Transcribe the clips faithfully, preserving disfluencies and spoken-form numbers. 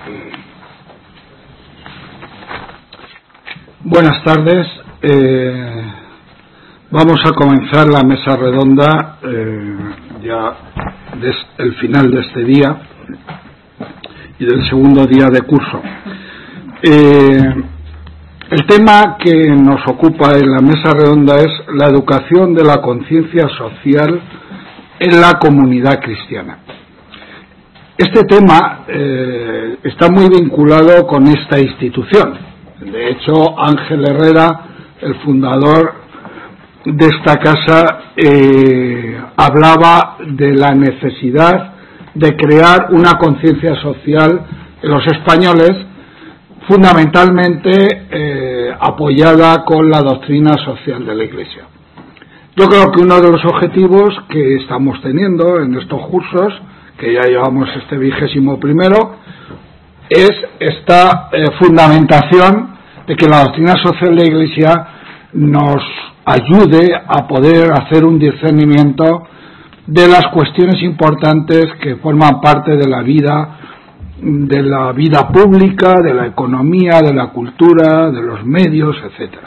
Buenas tardes. Eh, vamos a comenzar la mesa redonda eh, ya desde el final de este día y del segundo día de curso. Eh, el tema que nos ocupa en la mesa redonda es la educación de la conciencia social en la comunidad cristiana. Este tema eh, está muy vinculado con esta institución. De hecho, Ángel Herrera, el fundador de esta casa, eh, hablaba de la necesidad de crear una conciencia social en los españoles, fundamentalmente eh, apoyada con la doctrina social de la Iglesia. Yo creo que uno de los objetivos que estamos teniendo en estos cursos, que ya llevamos este vigésimo primero, es esta eh, fundamentación de que la doctrina social de la Iglesia nos ayude a poder hacer un discernimiento de las cuestiones importantes que forman parte de la vida, de la vida pública, de la economía, de la cultura, de los medios, etcétera.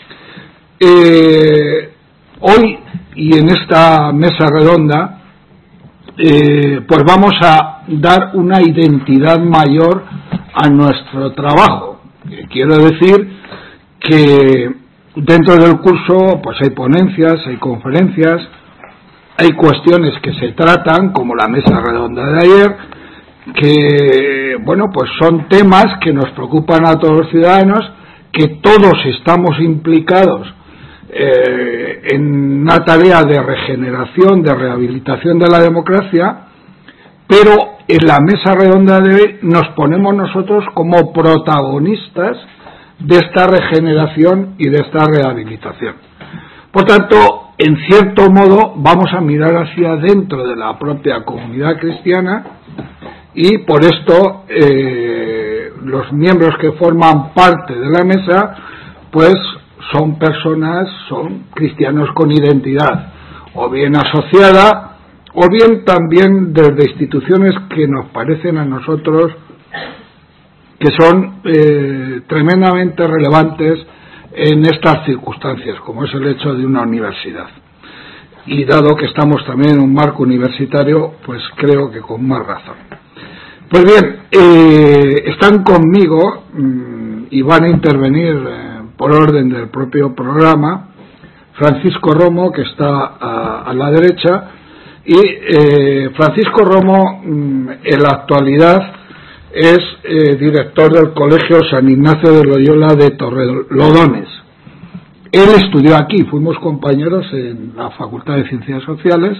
Eh, hoy y en esta mesa redonda, eh, pues vamos a dar una identidad mayor a nuestro trabajo. Quiero decir que dentro del curso pues hay ponencias, hay conferencias, hay cuestiones que se tratan, como la mesa redonda de ayer, que bueno pues son temas que nos preocupan a todos los ciudadanos, que todos estamos implicados eh, en una tarea de regeneración, de rehabilitación de la democracia, pero en la mesa redonda de hoy nos ponemos nosotros como protagonistas de esta regeneración y de esta rehabilitación. Por tanto, en cierto modo, vamos a mirar hacia adentro de la propia comunidad cristiana y por esto eh, los miembros que forman parte de la mesa pues son personas, son cristianos con identidad, o bien asociada, o bien también desde instituciones que nos parecen a nosotros que son eh, tremendamente relevantes en estas circunstancias, como es el hecho de una universidad. Y dado que estamos también en un marco universitario, pues creo que con más razón. Pues bien, eh, están conmigo mmm, y van a intervenir eh, por orden del propio programa Francisco Romo, que está a, a la derecha, y eh, Francisco Romo mmm, en la actualidad es eh, director del Colegio San Ignacio de Loyola de Torrelodones. Él estudió aquí, fuimos compañeros en la Facultad de Ciencias Sociales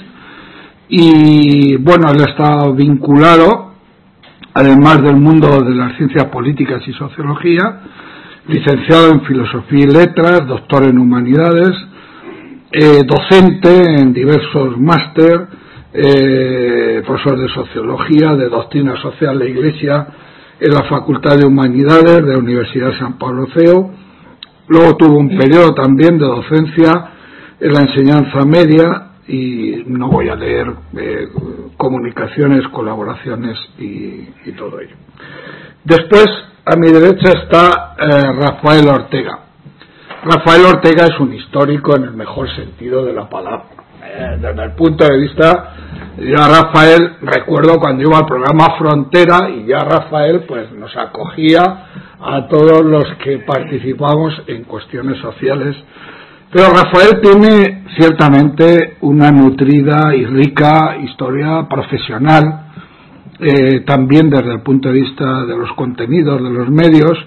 y bueno, él está vinculado, además del mundo de las ciencias políticas y sociología, licenciado en Filosofía y Letras, doctor en Humanidades, eh, docente en diversos máster, Eh, profesor de Sociología, de Doctrina Social de la Iglesia en la Facultad de Humanidades de la Universidad de San Pablo C E O. Luego tuvo un periodo también de docencia en la enseñanza media y no voy a leer eh, comunicaciones, colaboraciones y, y todo ello. Después, a mi derecha está eh, Rafael Ortega. Rafael Ortega es un histórico en el mejor sentido de la palabra. Desde el punto de vista, yo a Rafael recuerdo cuando iba al programa Frontera y ya Rafael pues nos acogía a todos los que participamos en cuestiones sociales, pero Rafael tiene ciertamente una nutrida y rica historia profesional, eh, también desde el punto de vista de los contenidos de los medios.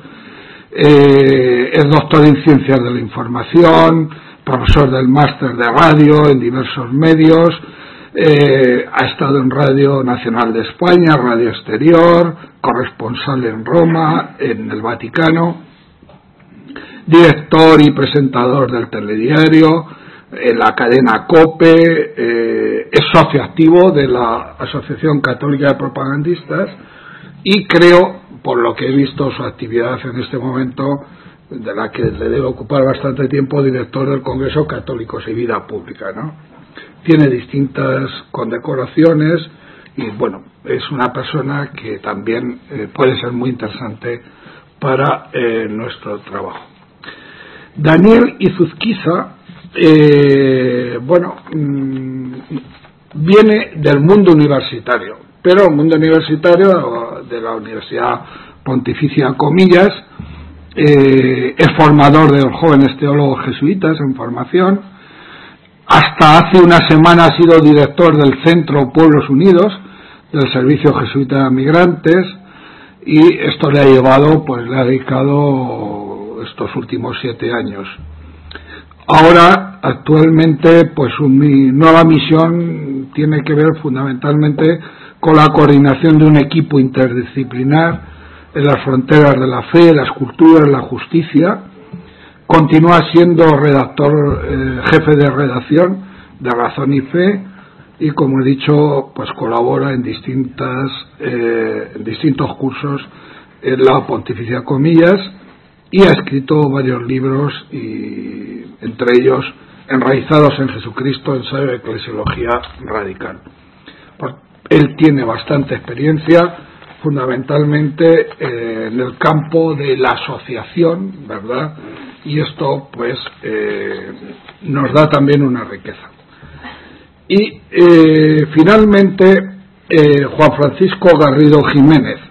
Eh, es doctor en Ciencias de la Información, profesor del máster de radio en diversos medios, eh, ha estado en Radio Nacional de España, Radio Exterior, corresponsal en Roma, en el Vaticano, director y presentador del telediario, en la cadena COPE, eh, es socio activo de la Asociación Católica de Propagandistas y creo, por lo que he visto su actividad en este momento, de la que le debe ocupar bastante tiempo, director del Congreso Católicos y Vida Pública, ¿no? Tiene distintas condecoraciones y bueno, es una persona que también eh, puede ser muy interesante para eh, nuestro trabajo. Daniel Izuzquiza, eh, bueno, mmm, viene del mundo universitario, pero el mundo universitario de la Universidad Pontificia Comillas, eh, es formador de los jóvenes teólogos jesuitas en formación. Hasta hace una semana ha sido director del Centro Pueblos Unidos del Servicio Jesuita de Migrantes, y esto le ha llevado, pues le ha dedicado estos últimos siete años. Ahora, actualmente, pues su mi nueva misión tiene que ver fundamentalmente con la coordinación de un equipo interdisciplinar en las fronteras de la fe, las culturas, la justicia. Continúa siendo redactor, eh, jefe de redacción de Razón y Fe, y como he dicho, pues colabora en distintas, eh, en distintos cursos en la Pontificia Comillas, y ha escrito varios libros, y entre ellos Enraizados en Jesucristo, ensayo de eclesiología radical. Pues él tiene bastante experiencia, fundamentalmente eh, en el campo de la asociación, ¿verdad? Y esto pues eh, nos da también una riqueza. Y eh, finalmente eh, Juan Francisco Garrido Jiménez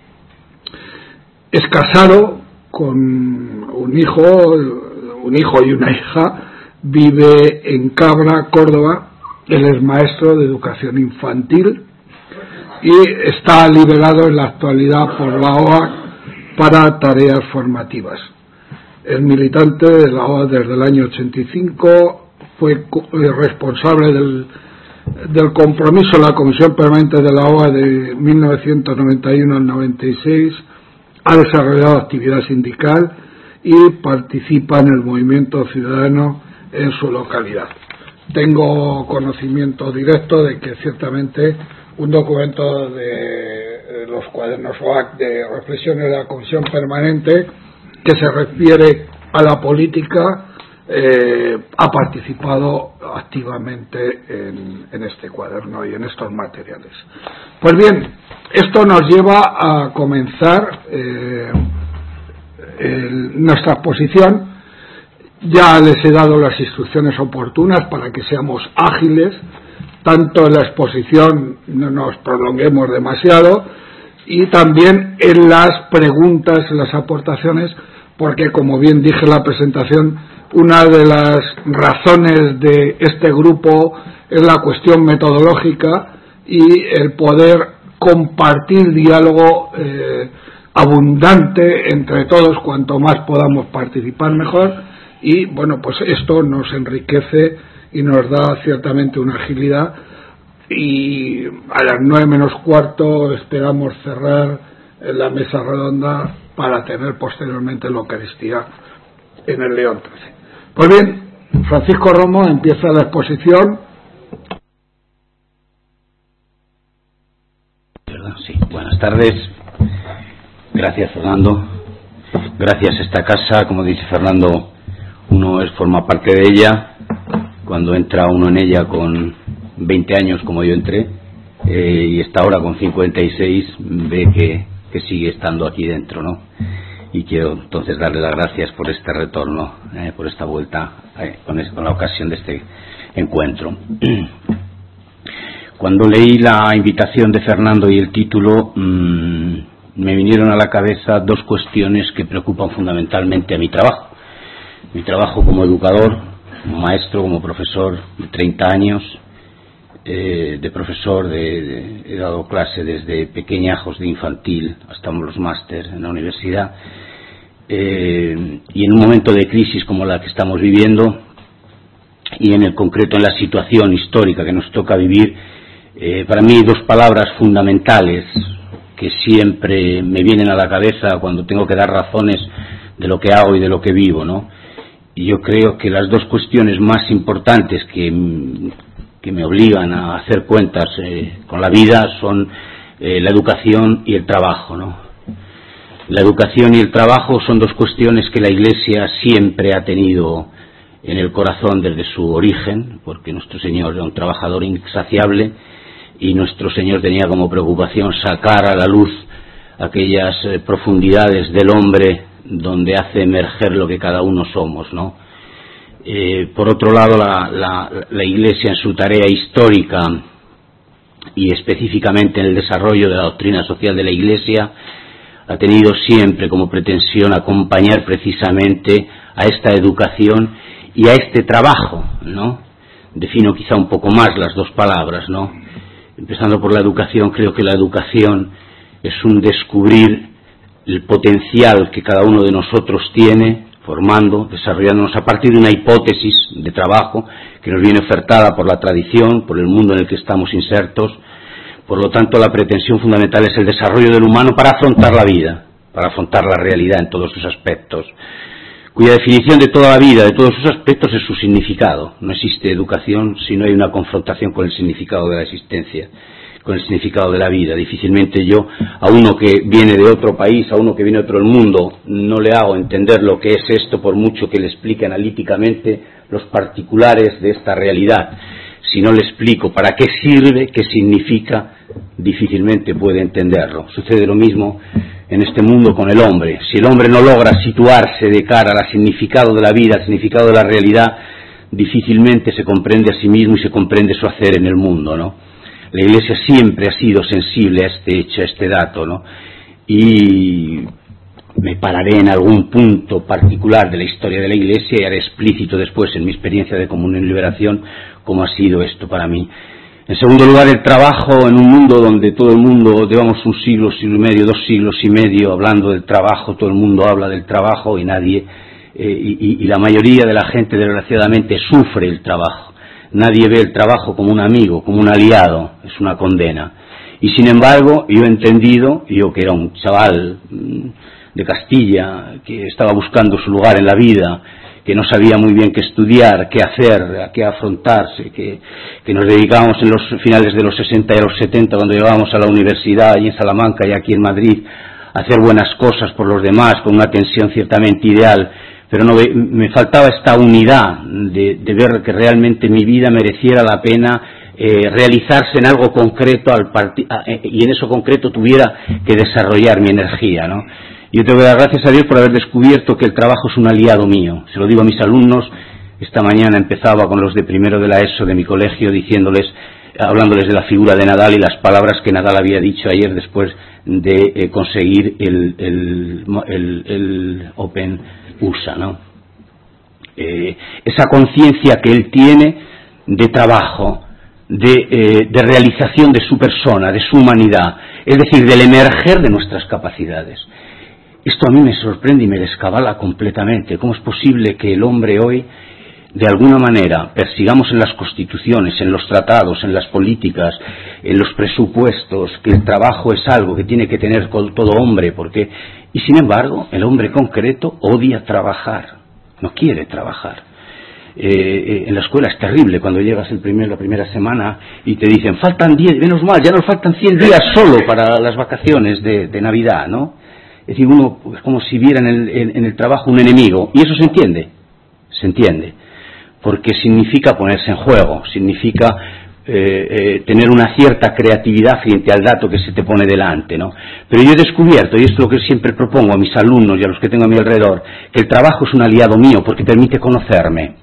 es casado con un hijo, un hijo y una hija, vive en Cabra, Córdoba. Él es maestro de educación infantil y está liberado en la actualidad por la O A C para tareas formativas. Es militante de la O A C desde el año ochenta y cinco, fue responsable del, del compromiso de la Comisión Permanente de la O A C de mil novecientos noventa y uno al noventa y seis, ha desarrollado actividad sindical y participa en el movimiento ciudadano en su localidad. Tengo conocimiento directo de que ciertamente un documento de los cuadernos O A C de reflexiones de la Comisión Permanente que se refiere a la política eh, ha participado activamente en, en este cuaderno y en estos materiales. Pues bien, esto nos lleva a comenzar eh, el, nuestra exposición. Ya les he dado las instrucciones oportunas para que seamos ágiles, tanto en la exposición no nos prolonguemos demasiado, y también en las preguntas, en las aportaciones, porque como bien dije en la presentación, una de las razones de este grupo es la cuestión metodológica y el poder compartir diálogo eh, abundante entre todos. Cuanto más podamos participar mejor, y bueno, pues esto nos enriquece y nos da ciertamente una agilidad. Y a las nueve menos cuarto esperamos cerrar la mesa redonda para tener posteriormente la Eucaristía en el León trece. Pues bien, Francisco Romo empieza la exposición. Sí, buenas tardes. Gracias, Fernando. Gracias a esta casa, como dice Fernando, uno es, forma parte de ella. Cuando entra uno en ella con veinte años, como yo entré, eh, y está ahora con cincuenta y seis, ve que, que sigue estando aquí dentro, ¿no? Y quiero entonces darle las gracias por este retorno, eh, por esta vuelta, eh, con, es, con la ocasión de este encuentro. Cuando leí la invitación de Fernando y el título, mmm, me vinieron a la cabeza dos cuestiones que preocupan fundamentalmente a mi trabajo. Mi trabajo como educador, como maestro, como profesor de treinta años, eh, de profesor, de, de, he dado clase desde pequeñajos de infantil hasta los máster en la universidad, eh, y en un momento de crisis como la que estamos viviendo, y en el concreto en la situación histórica que nos toca vivir, eh, para mí dos palabras fundamentales que siempre me vienen a la cabeza cuando tengo que dar razones de lo que hago y de lo que vivo, ¿no? Y yo creo que las dos cuestiones más importantes que, que me obligan a hacer cuentas eh, con la vida son eh, la educación y el trabajo, ¿no? La educación y el trabajo son dos cuestiones que la Iglesia siempre ha tenido en el corazón desde su origen, porque nuestro Señor era un trabajador insaciable, y nuestro Señor tenía como preocupación sacar a la luz aquellas eh, profundidades del hombre donde hace emerger lo que cada uno somos, ¿no? Eh, por otro lado, la, la, la Iglesia en su tarea histórica y específicamente en el desarrollo de la doctrina social de la Iglesia ha tenido siempre como pretensión acompañar precisamente a esta educación y a este trabajo, ¿no? Defino quizá un poco más las dos palabras, ¿no? Empezando por la educación, creo que la educación es un descubrir el potencial que cada uno de nosotros tiene, formando, desarrollándonos a partir de una hipótesis de trabajo que nos viene ofertada por la tradición, por el mundo en el que estamos insertos. Por lo tanto, la pretensión fundamental es el desarrollo del humano para afrontar la vida, para afrontar la realidad en todos sus aspectos, cuya definición de toda la vida, de todos sus aspectos, es su significado. No existe educación si no hay una confrontación con el significado de la existencia, con el significado de la vida. Difícilmente yo, a uno que viene de otro país, a uno que viene de otro mundo, no le hago entender lo que es esto, por mucho que le explique analíticamente los particulares de esta realidad. Si no le explico para qué sirve, qué significa, difícilmente puede entenderlo. Sucede lo mismo en este mundo con el hombre. Si el hombre no logra situarse de cara al significado de la vida, al significado de la realidad, difícilmente se comprende a sí mismo y se comprende su hacer en el mundo, ¿no? La Iglesia siempre ha sido sensible a este hecho, a este dato, ¿no? Y me pararé en algún punto particular de la historia de la Iglesia y haré explícito después en mi experiencia de comunión y liberación cómo ha sido esto para mí. En segundo lugar, el trabajo en un mundo donde todo el mundo, llevamos un siglo, siglo y medio, dos siglos y medio hablando del trabajo, todo el mundo habla del trabajo y nadie, eh, y, y la mayoría de la gente desgraciadamente sufre el trabajo. Nadie ve el trabajo como un amigo, como un aliado, es una condena. Y sin embargo, yo he entendido, yo que era un chaval de Castilla, que estaba buscando su lugar en la vida, que no sabía muy bien qué estudiar, qué hacer, a qué afrontarse, que, que nos dedicábamos en los finales de los sesenta y a los setenta, cuando llegábamos a la universidad, y en Salamanca y aquí en Madrid, a hacer buenas cosas por los demás, con una tensión ciertamente ideal, pero no, me faltaba esta unidad de, de ver que realmente mi vida mereciera la pena eh, realizarse en algo concreto al parti- y en eso concreto tuviera que desarrollar mi energía, ¿no? Yo tengo que dar gracias a Dios por haber descubierto que el trabajo es un aliado mío. Se lo digo a mis alumnos. Esta mañana empezaba con los de primero de la ESO de mi colegio diciéndoles, hablándoles de la figura de Nadal y las palabras que Nadal había dicho ayer después de eh, conseguir el, el, el, el Open U S A, ¿no? Eh, esa conciencia que él tiene de trabajo, de, eh, de realización de su persona, de su humanidad, es decir, del emerger de nuestras capacidades. Esto a mí me sorprende y me descabala completamente. ¿Cómo es posible que el hombre hoy, de alguna manera, persigamos en las constituciones, en los tratados, en las políticas, en los presupuestos, que el trabajo es algo que tiene que tener con todo hombre, porque, y sin embargo, el hombre concreto odia trabajar, no quiere trabajar. Eh, eh, en la escuela es terrible cuando llegas el primer, la primera semana y te dicen, faltan diez, menos mal, ya nos faltan cien días solo para las vacaciones de, de Navidad, ¿no? Es decir, uno es como si viera en el, en, en el trabajo un enemigo, y eso se entiende, se entiende, porque significa ponerse en juego, significa eh, eh, tener una cierta creatividad frente al dato que se te pone delante, ¿no? Pero yo he descubierto, y esto es lo que siempre propongo a mis alumnos y a los que tengo a mi alrededor, que el trabajo es un aliado mío porque permite conocerme,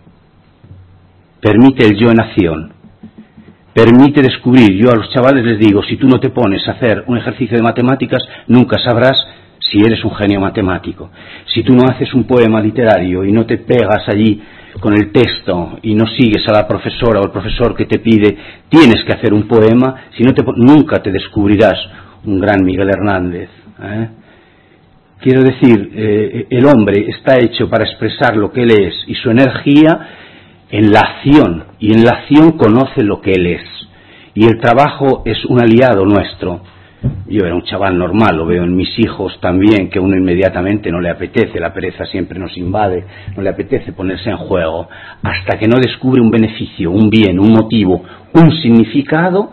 permite el yo en acción, permite descubrir. Yo a los chavales les digo, si tú no te pones a hacer un ejercicio de matemáticas, nunca sabrás si eres un genio matemático. Si tú no haces un poema literario y no te pegas allí con el texto y no sigues a la profesora o al profesor que te pide, tienes que hacer un poema, si no te, nunca te descubrirás un gran Miguel Hernández, ¿eh? Quiero decir, eh, el hombre está hecho para expresar lo que él es y su energía en la acción, y en la acción conoce lo que él es, y el trabajo es un aliado nuestro. Yo era un chaval normal, lo veo en mis hijos también, que uno inmediatamente no le apetece, la pereza siempre nos invade, no le apetece ponerse en juego, hasta que no descubre un beneficio, un bien, un motivo, un significado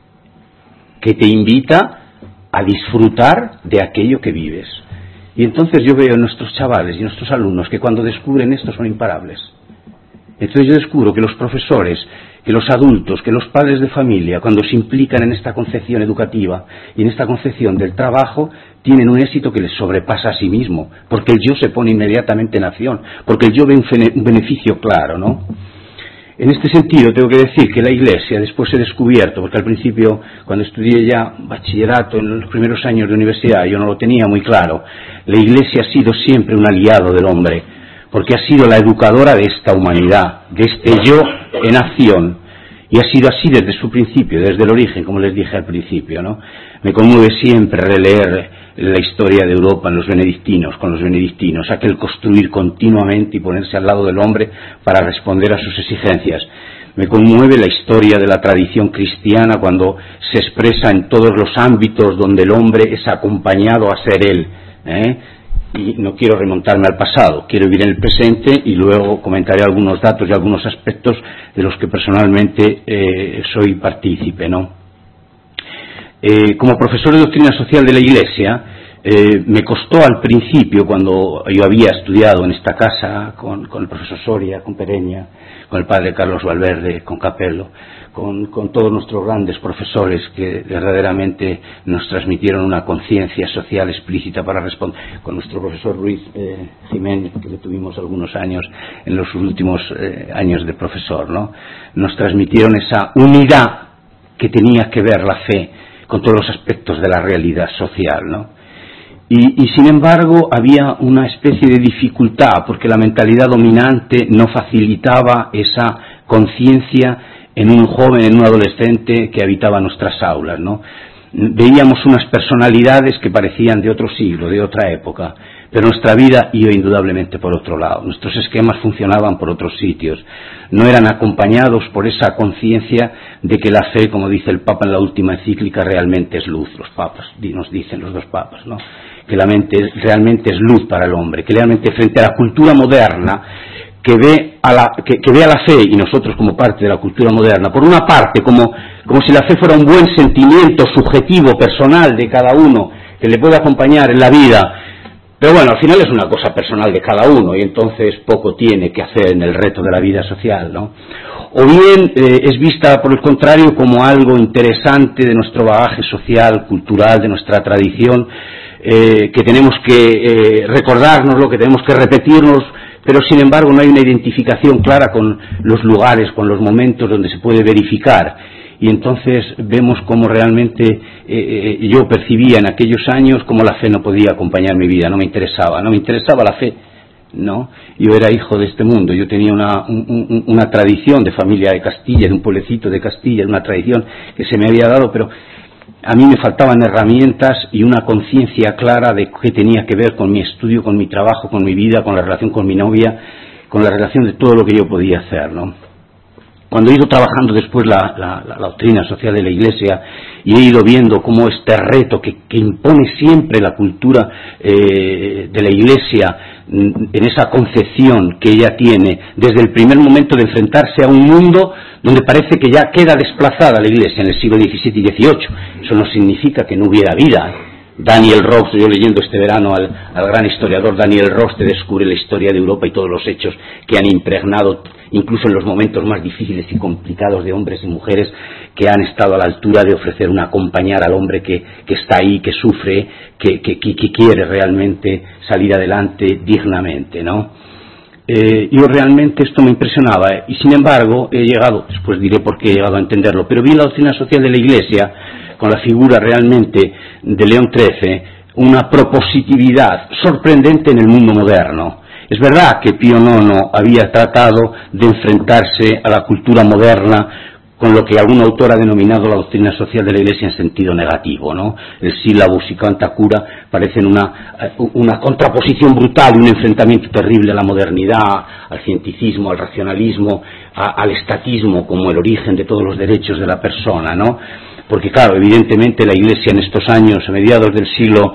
que te invita a disfrutar de aquello que vives. Y entonces yo veo en nuestros chavales y nuestros alumnos que cuando descubren esto son imparables. Entonces yo descubro que los profesores, que los adultos, que los padres de familia, cuando se implican en esta concepción educativa y en esta concepción del trabajo, tienen un éxito que les sobrepasa a sí mismo, porque el yo se pone inmediatamente en acción, porque el yo ve un beneficio claro, ¿no? En este sentido tengo que decir que la Iglesia, después he descubierto, porque al principio, cuando estudié ya bachillerato en los primeros años de universidad, yo no lo tenía muy claro, la Iglesia ha sido siempre un aliado del hombre, porque ha sido la educadora de esta humanidad, de este yo en acción, y ha sido así desde su principio, desde el origen, como les dije al principio, ¿no? Me conmueve siempre releer la historia de Europa en los benedictinos, con los benedictinos, aquel construir continuamente y ponerse al lado del hombre para responder a sus exigencias. Me conmueve la historia de la tradición cristiana cuando se expresa en todos los ámbitos donde el hombre es acompañado a ser él, ¿eh? Y no quiero remontarme al pasado, quiero vivir en el presente y luego comentaré algunos datos y algunos aspectos de los que personalmente eh, soy partícipe, ¿no? Eh, como profesor de doctrina social de la Iglesia, eh, me costó al principio, cuando yo había estudiado en esta casa con, con el profesor Soria, con Pereña, con el padre Carlos Valverde, con Capello, con, con todos nuestros grandes profesores que verdaderamente nos transmitieron una conciencia social explícita para responder, con nuestro profesor Ruiz eh, Jiménez, que le tuvimos algunos años en los últimos eh, años de profesor, ¿no? Nos transmitieron esa unidad que tenía que ver la fe con todos los aspectos de la realidad social, ¿no? Y, y sin embargo había una especie de dificultad porque la mentalidad dominante no facilitaba esa conciencia en un joven, en un adolescente que habitaba nuestras aulas, ¿no? Veíamos unas personalidades que parecían de otro siglo, de otra época, pero nuestra vida iba indudablemente por otro lado, nuestros esquemas funcionaban por otros sitios, no eran acompañados por esa conciencia de que la fe, como dice el Papa en la última encíclica, realmente es luz. Los papas, nos dicen los dos papas, ¿no? Que la mente realmente es luz para el hombre, que realmente frente a la cultura moderna, que ve a la, que, que ve a la fe, y nosotros como parte de la cultura moderna, por una parte como, como si la fe fuera un buen sentimiento subjetivo, personal de cada uno, que le puede acompañar en la vida, pero bueno, al final es una cosa personal de cada uno, y entonces poco tiene que hacer en el reto de la vida social, ¿no? O bien eh, es vista, por el contrario, como algo interesante de nuestro bagaje social, cultural, de nuestra tradición, eh, que tenemos que eh, recordárnoslo, que tenemos que repetirnos, pero sin embargo no hay una identificación clara con los lugares, con los momentos donde se puede verificar. Y entonces vemos cómo realmente eh, eh, yo percibía en aquellos años cómo la fe no podía acompañar mi vida, no me interesaba, no me interesaba la fe, ¿no? Yo era hijo de este mundo, yo tenía una, un, una tradición de familia de Castilla, de un pueblecito de Castilla, de una tradición que se me había dado, pero a mí me faltaban herramientas y una conciencia clara de qué tenía que ver con mi estudio, con mi trabajo, con mi vida, con la relación con mi novia, con la relación de todo lo que yo podía hacer, ¿no? Cuando he ido trabajando después la, la, la doctrina social de la Iglesia y he ido viendo cómo este reto que, que impone siempre la cultura eh, de la Iglesia en esa concepción que ella tiene desde el primer momento de enfrentarse a un mundo donde parece que ya queda desplazada la Iglesia en el siglo diecisiete y dieciocho. Eso no significa que no hubiera vida. Daniel Ross, yo leyendo este verano al, al gran historiador Daniel Ross, te descubre la historia de Europa y todos los hechos que han impregnado, incluso en los momentos más difíciles y complicados, de hombres y mujeres que han estado a la altura de ofrecer un acompañar al hombre que, que está ahí, que sufre, que, que, que, que quiere realmente salir adelante dignamente, ¿no? Eh, yo realmente esto me impresionaba, ¿eh? Y sin embargo he llegado, después diré por qué he llegado a entenderlo, pero vi en la doctrina social de la Iglesia, con la figura realmente de León trece, una propositividad sorprendente en el mundo moderno. Es verdad que Pío nono había tratado de enfrentarse a la cultura moderna con lo que algún autor ha denominado la doctrina social de la Iglesia en sentido negativo, ¿no? El sílabus y Cantacura parecen una, una contraposición brutal y un enfrentamiento terrible a la modernidad, al cienticismo, al racionalismo, a, al estatismo como el origen de todos los derechos de la persona, ¿no? Porque claro, evidentemente la Iglesia en estos años, a mediados del siglo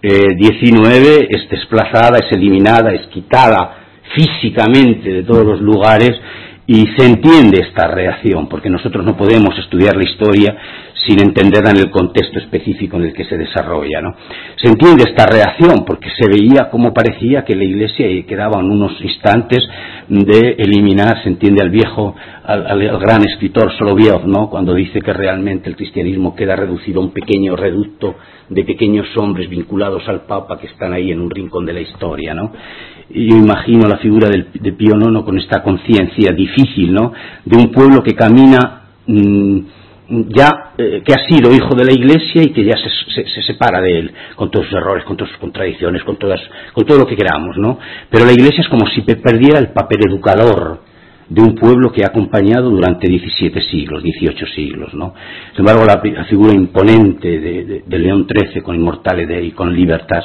diecinueve, es desplazada, es eliminada, es quitada físicamente de todos los lugares, y se entiende esta reacción, porque nosotros no podemos estudiar la historia sin entenderla en el contexto específico en el que se desarrolla, ¿no? Se entiende esta reacción porque se veía como parecía que la Iglesia quedaba en unos instantes de eliminar, se entiende al viejo, al, al, al gran escritor Soloviov, ¿no? Cuando dice que realmente el cristianismo queda reducido a un pequeño reducto de pequeños hombres vinculados al Papa que están ahí en un rincón de la historia, ¿no? Y yo imagino la figura del, de Pío nono con esta conciencia difícil, ¿no? De un pueblo que camina mmm, ya eh, que ha sido hijo de la Iglesia y que ya se, se, se separa de él, con todos sus errores, con todas sus contradicciones, con todas, con todo lo que queramos, ¿no? Pero la Iglesia es como si perdiera el papel educador de un pueblo que ha acompañado durante diecisiete siglos, dieciocho siglos, ¿no? Sin embargo, la, la figura imponente de, de, de León trece con Immortale Dei, con Libertas,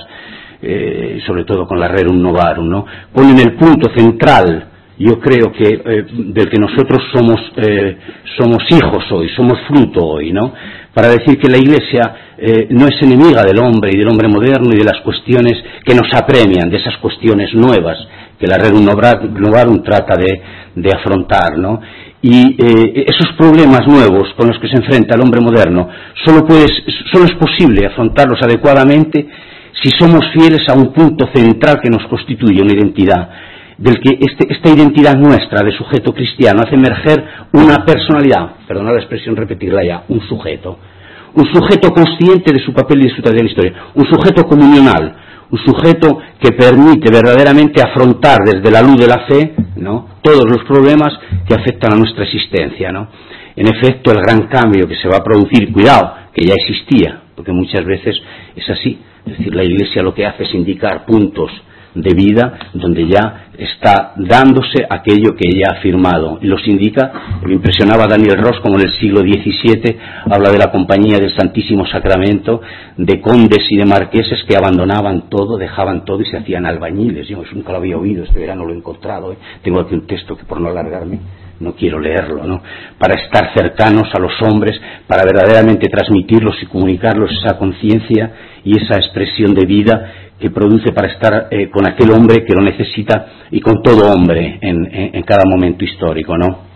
eh, sobre todo con la Rerum Novarum, ¿no? Ponen el punto central, yo creo que eh, del que nosotros somos eh, somos hijos hoy, somos fruto hoy, ¿no? Para decir que la Iglesia eh, no es enemiga del hombre y del hombre moderno y de las cuestiones que nos apremian, de esas cuestiones nuevas que la Rerum Novarum trata de, de afrontar, ¿no? Y eh, esos problemas nuevos con los que se enfrenta el hombre moderno solo, puedes, solo es posible afrontarlos adecuadamente si somos fieles a un punto central que nos constituye una identidad, del que este, esta identidad nuestra de sujeto cristiano hace emerger una personalidad, perdonad la expresión repetirla ya, un sujeto, un sujeto consciente de su papel y de su tarea en la historia, un sujeto comunional, un sujeto que permite verdaderamente afrontar desde la luz de la fe, ¿no?, todos los problemas que afectan a nuestra existencia, ¿no? En efecto, el gran cambio que se va a producir, cuidado, que ya existía, porque muchas veces es así, es decir, la Iglesia lo que hace es indicar puntos de vida donde ya está dándose aquello que ella ha afirmado y los indica. Me impresionaba Daniel Ross como en el siglo diecisiete habla de la compañía del Santísimo Sacramento, de condes y de marqueses que abandonaban todo, dejaban todo y se hacían albañiles. Yo nunca lo había oído, este verano lo he encontrado, ¿eh? Tengo aquí un texto que por no alargarme no quiero leerlo, ¿no? Para estar cercanos a los hombres, para verdaderamente transmitirlos y comunicarlos esa conciencia y esa expresión de vida que produce para estar eh, con aquel hombre que lo necesita y con todo hombre en, en, en cada momento histórico, ¿no?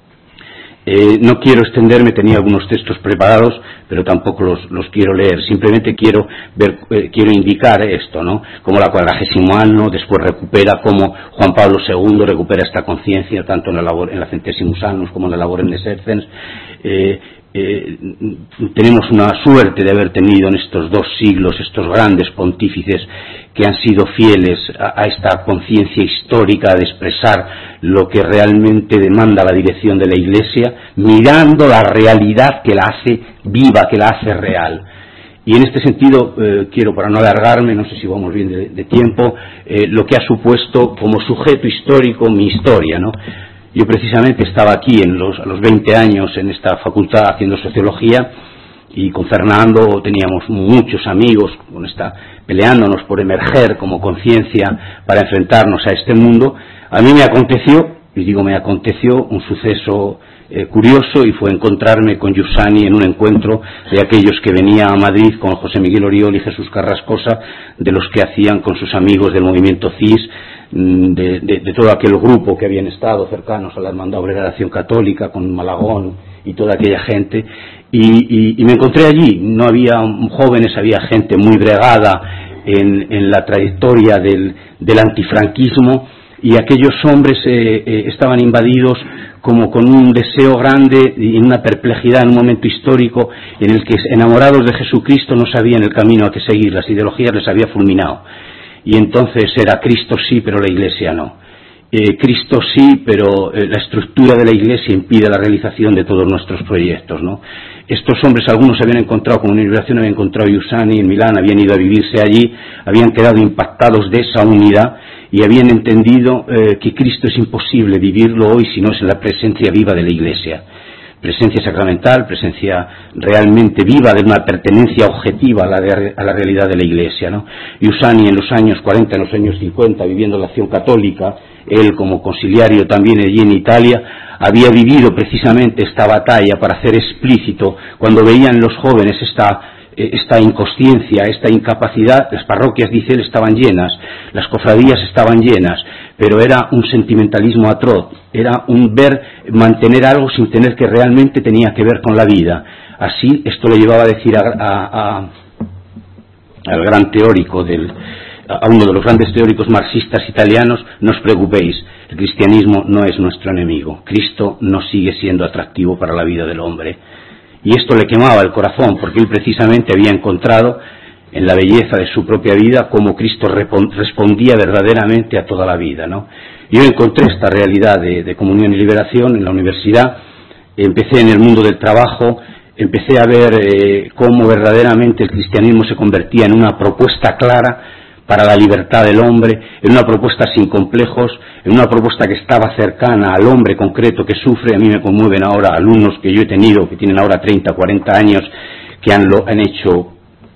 Eh, no quiero extenderme, tenía algunos textos preparados, pero tampoco los, los quiero leer. Simplemente quiero ver, eh, quiero indicar esto, ¿no? Como la cuadragésimo anno después recupera, como Juan Pablo segundo recupera esta conciencia tanto en la labor, en la centésimus annus como en la labor en Exercens. Eh, Eh, tenemos una suerte de haber tenido en estos dos siglos estos grandes pontífices que han sido fieles a, a esta conciencia histórica de expresar lo que realmente demanda la dirección de la Iglesia, mirando la realidad que la hace viva, que la hace real. Y en este sentido, eh, quiero, para no alargarme, no sé si vamos bien de, de tiempo, eh, lo que ha supuesto como sujeto histórico mi historia, ¿no? Yo precisamente estaba aquí en los, a los veinte años en esta facultad haciendo sociología y con Fernando teníamos muchos amigos con esta, peleándonos por emerger como conciencia para enfrentarnos a este mundo. A mí me aconteció, y digo me aconteció, un suceso eh, curioso y fue encontrarme con Giussani en un encuentro de aquellos que venía a Madrid con José Miguel Oriol y Jesús Carrascosa, de los que hacían con sus amigos del movimiento C I S, De, de, de todo aquel grupo que habían estado cercanos a la Hermandad Obrera de Acción Católica, con Malagón y toda aquella gente, y, y, y me encontré allí. No había jóvenes, había gente muy bregada en, en la trayectoria del, del antifranquismo, y aquellos hombres eh, eh, estaban invadidos como con un deseo grande y una perplejidad en un momento histórico en el que, enamorados de Jesucristo, no sabían el camino a que seguir, las ideologías les había fulminado. Y entonces era Cristo sí, pero la Iglesia no. Eh, Cristo sí, pero eh, la estructura de la Iglesia impide la realización de todos nuestros proyectos, ¿no? Estos hombres, algunos se habían encontrado con una liberación, habían encontrado Giussani en Milán, habían ido a vivirse allí, habían quedado impactados de esa unidad y habían entendido eh, que Cristo es imposible vivirlo hoy si no es en la presencia viva de la Iglesia. Presencia sacramental, presencia realmente viva de una pertenencia objetiva a la, de, a la realidad de la Iglesia, ¿no? Giussani en los años cuarenta, en los años cincuenta, viviendo la acción católica, él como conciliario también allí en Italia, había vivido precisamente esta batalla para hacer explícito, cuando veían los jóvenes esta, esta inconsciencia, esta incapacidad. Las parroquias, dice él, estaban llenas, las cofradías estaban llenas, pero era un sentimentalismo atroz, era un ver, mantener algo sin tener que realmente tenía que ver con la vida. Así, esto le llevaba a decir a, a, a, al gran teórico, del, a uno de los grandes teóricos marxistas italianos: no os preocupéis, el cristianismo no es nuestro enemigo, Cristo no sigue siendo atractivo para la vida del hombre. Y esto le quemaba el corazón, porque él precisamente había encontrado en la belleza de su propia vida cómo Cristo respondía verdaderamente a toda la vida, ¿no? Yo encontré esta realidad de, de comunión y liberación en la universidad, empecé en el mundo del trabajo, empecé a ver eh, cómo verdaderamente el cristianismo se convertía en una propuesta clara para la libertad del hombre, en una propuesta sin complejos, en una propuesta que estaba cercana al hombre concreto que sufre. A mí me conmueven ahora alumnos que yo he tenido, que tienen ahora treinta, cuarenta años, que han, lo, han hecho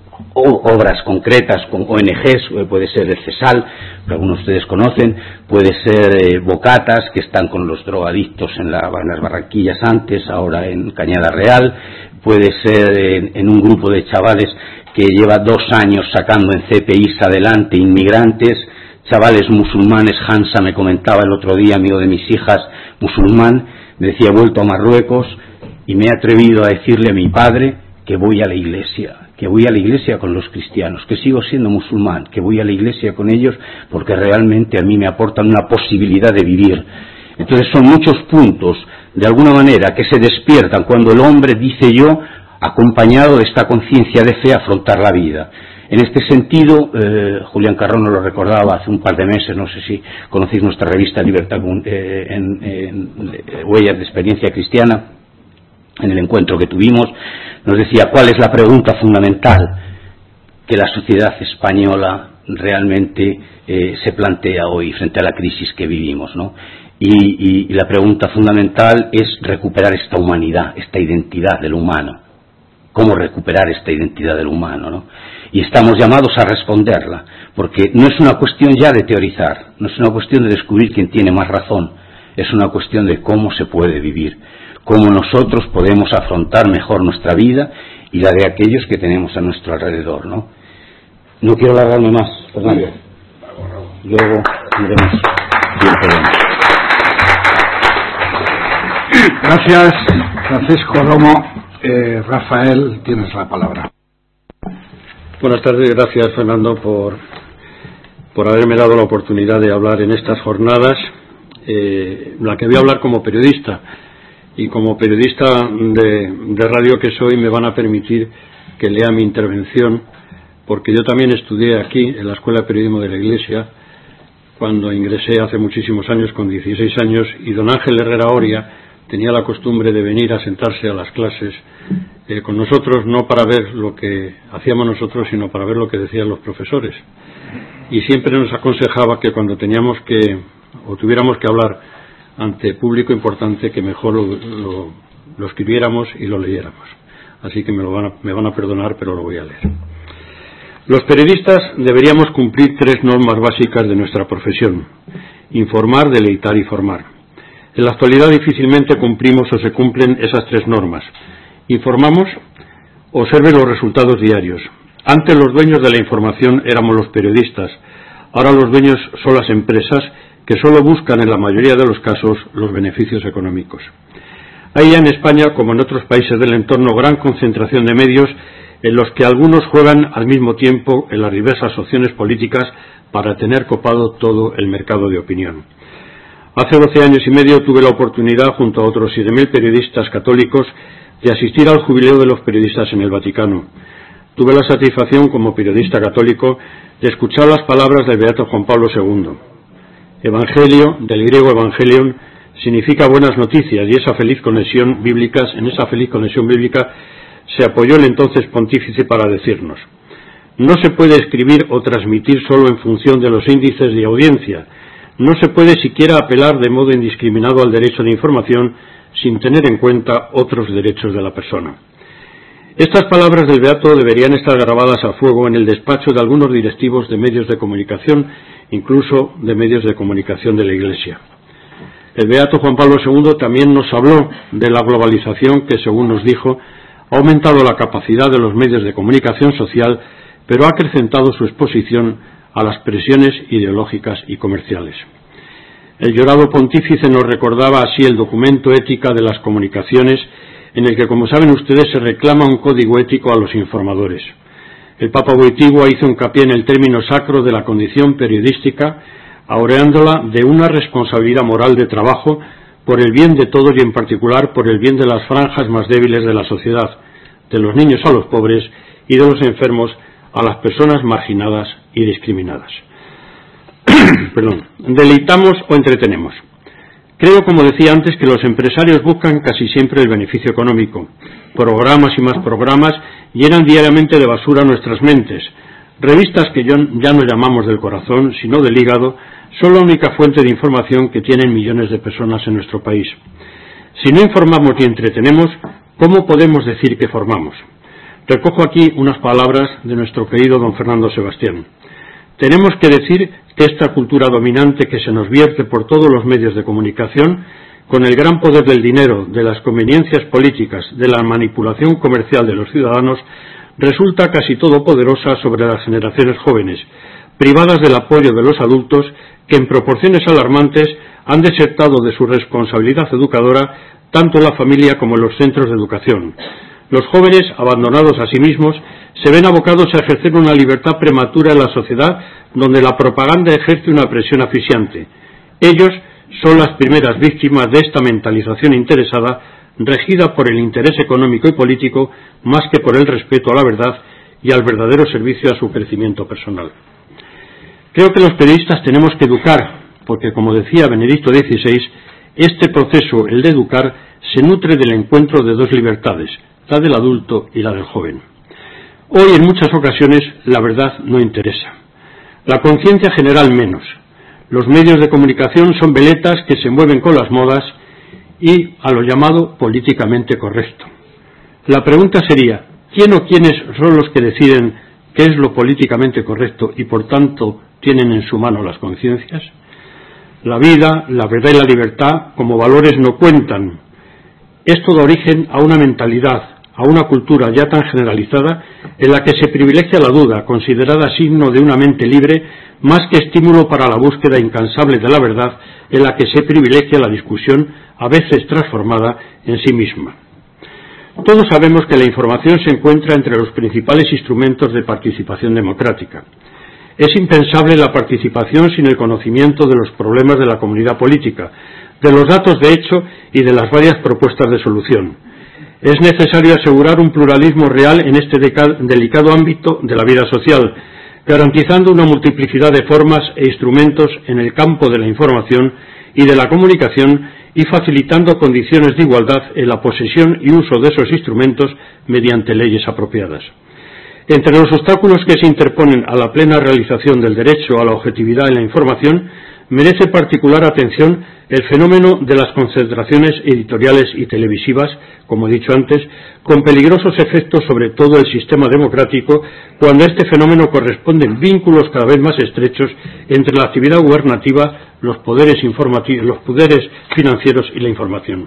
obras concretas con O N Ges, puede ser el CESAL, que algunos de ustedes conocen, puede ser eh, Bocatas, que están con los drogadictos en, la, en las Barranquillas antes, ahora en Cañada Real, puede ser en, en un grupo de chavales que lleva dos años sacando en C P Is adelante inmigrantes, chavales musulmanes. Hansa me comentaba el otro día, amigo de mis hijas, musulmán, me decía: he vuelto a Marruecos y me he atrevido a decirle a mi padre que voy a la iglesia, que voy a la iglesia con los cristianos, que sigo siendo musulmán, que voy a la iglesia con ellos porque realmente a mí me aportan una posibilidad de vivir. Entonces son muchos puntos, de alguna manera, que se despiertan cuando el hombre, dice yo, acompañado de esta conciencia de fe, afrontar la vida. En este sentido, eh, Julián Carrón nos lo recordaba hace un par de meses, no sé si conocéis nuestra revista Libertad eh, en, en, en Huellas de Experiencia Cristiana, en el encuentro que tuvimos, nos decía cuál es la pregunta fundamental que la sociedad española realmente eh, se plantea hoy frente a la crisis que vivimos, ¿no? Y, y, y la pregunta fundamental es recuperar esta humanidad, esta identidad del humano. ¿Cómo recuperar esta identidad del humano, ¿no? Y estamos llamados a responderla, porque no es una cuestión ya de teorizar, no es una cuestión de descubrir quién tiene más razón, es una cuestión de cómo se puede vivir, cómo nosotros podemos afrontar mejor nuestra vida y la de aquellos que tenemos a nuestro alrededor, ¿no? No quiero alargarme más, Fernando. Luego tendremos tiempo. Gracias, Francisco Romo. Eh, Rafael, tienes la palabra. Buenas tardes, gracias Fernando por, por haberme dado la oportunidad de hablar en estas jornadas, eh, la que voy a hablar como periodista. Y como periodista de, de radio que soy, me van a permitir que lea mi intervención, porque yo también estudié aquí en la Escuela de Periodismo de la Iglesia cuando ingresé hace muchísimos años, con dieciséis años, y don Ángel Herrera Oria tenía la costumbre de venir a sentarse a las clases eh, con nosotros, no para ver lo que hacíamos nosotros, sino para ver lo que decían los profesores. Y siempre nos aconsejaba que cuando teníamos que, o tuviéramos que hablar ante público importante, que mejor lo, lo, lo escribiéramos y lo leyéramos. Así que me, lo van a, me van a perdonar, pero lo voy a leer. Los periodistas deberíamos cumplir tres normas básicas de nuestra profesión: informar, deleitar y formar. En la actualidad difícilmente cumplimos o se cumplen esas tres normas. Informamos, observe los resultados diarios. Antes los dueños de la información éramos los periodistas, ahora los dueños son las empresas, que solo buscan en la mayoría de los casos los beneficios económicos. Hay ya en España, como en otros países del entorno, gran concentración de medios en los que algunos juegan al mismo tiempo en las diversas opciones políticas para tener copado todo el mercado de opinión. Hace doce años y medio tuve la oportunidad, junto a otros siete mil periodistas católicos, de asistir al jubileo de los periodistas en el Vaticano. Tuve la satisfacción, como periodista católico, de escuchar las palabras del beato Juan Pablo segundo. Evangelio, del griego evangelion, significa buenas noticias, y esa feliz conexión bíblica, en esa feliz conexión bíblica se apoyó el entonces pontífice para decirnos: no se puede escribir o transmitir solo en función de los índices de audiencia, no se puede siquiera apelar de modo indiscriminado al derecho de información sin tener en cuenta otros derechos de la persona. Estas palabras del beato deberían estar grabadas a fuego en el despacho de algunos directivos de medios de comunicación, incluso de medios de comunicación de la Iglesia. El beato Juan Pablo segundo también nos habló de la globalización que, según nos dijo, ha aumentado la capacidad de los medios de comunicación social, pero ha acrecentado su exposición a las presiones ideológicas y comerciales. El llorado pontífice nos recordaba así el documento Ética de las Comunicaciones, en el que, como saben ustedes, se reclama un código ético a los informadores. El Papa Wojtyła hizo hincapié en el término sacro de la condición periodística, aureándola de una responsabilidad moral de trabajo por el bien de todos y en particular por el bien de las franjas más débiles de la sociedad, de los niños a los pobres y de los enfermos a las personas marginadas y discriminadas. Perdón. ¿Deleitamos o entretenemos? Creo, como decía antes, que los empresarios buscan casi siempre el beneficio económico. Programas y más programas llenan diariamente de basura nuestras mentes. Revistas que ya no llamamos del corazón, sino del hígado, son la única fuente de información que tienen millones de personas en nuestro país. Si no informamos ni entretenemos, ¿cómo podemos decir que formamos? Recojo aquí unas palabras de nuestro querido don Fernando Sebastián. Tenemos que decir que esta cultura dominante que se nos vierte por todos los medios de comunicación, con el gran poder del dinero, de las conveniencias políticas, de la manipulación comercial de los ciudadanos, resulta casi todopoderosa sobre las generaciones jóvenes, privadas del apoyo de los adultos que en proporciones alarmantes han desertado de su responsabilidad educadora tanto en la familia como en los centros de educación. Los jóvenes, abandonados a sí mismos, se ven abocados a ejercer una libertad prematura en la sociedad donde la propaganda ejerce una presión asfixiante. Ellos son las primeras víctimas de esta mentalización interesada, regida por el interés económico y político más que por el respeto a la verdad y al verdadero servicio a su crecimiento personal. Creo que los periodistas tenemos que educar, porque, como decía Benedicto dieciséis, este proceso, el de educar, se nutre del encuentro de dos libertades, la del adulto y la del joven. Hoy, en muchas ocasiones, la verdad no interesa. La conciencia general menos. Los medios de comunicación son veletas que se mueven con las modas y a lo llamado políticamente correcto. La pregunta sería, ¿quién o quiénes son los que deciden qué es lo políticamente correcto y, por tanto, tienen en su mano las conciencias? La vida, la verdad y la libertad, como valores, no cuentan. Esto da origen a una mentalidad, a una cultura ya tan generalizada en la que se privilegia la duda, considerada signo de una mente libre, más que estímulo para la búsqueda incansable de la verdad, en la que se privilegia la discusión, a veces transformada en sí misma. Todos sabemos que la información se encuentra entre los principales instrumentos de participación democrática. Es impensable la participación sin el conocimiento de los problemas de la comunidad política, de los datos de hecho y de las varias propuestas de solución. Es necesario asegurar un pluralismo real en este delicado ámbito de la vida social, garantizando una multiplicidad de formas e instrumentos en el campo de la información y de la comunicación y facilitando condiciones de igualdad en la posesión y uso de esos instrumentos mediante leyes apropiadas. Entre los obstáculos que se interponen a la plena realización del derecho a la objetividad en la información, merece particular atención el fenómeno de las concentraciones editoriales y televisivas, como he dicho antes, con peligrosos efectos sobre todo el sistema democrático, cuando a este fenómeno corresponden vínculos cada vez más estrechos entre la actividad gubernativa, los poderes informativos, los poderes financieros y la información.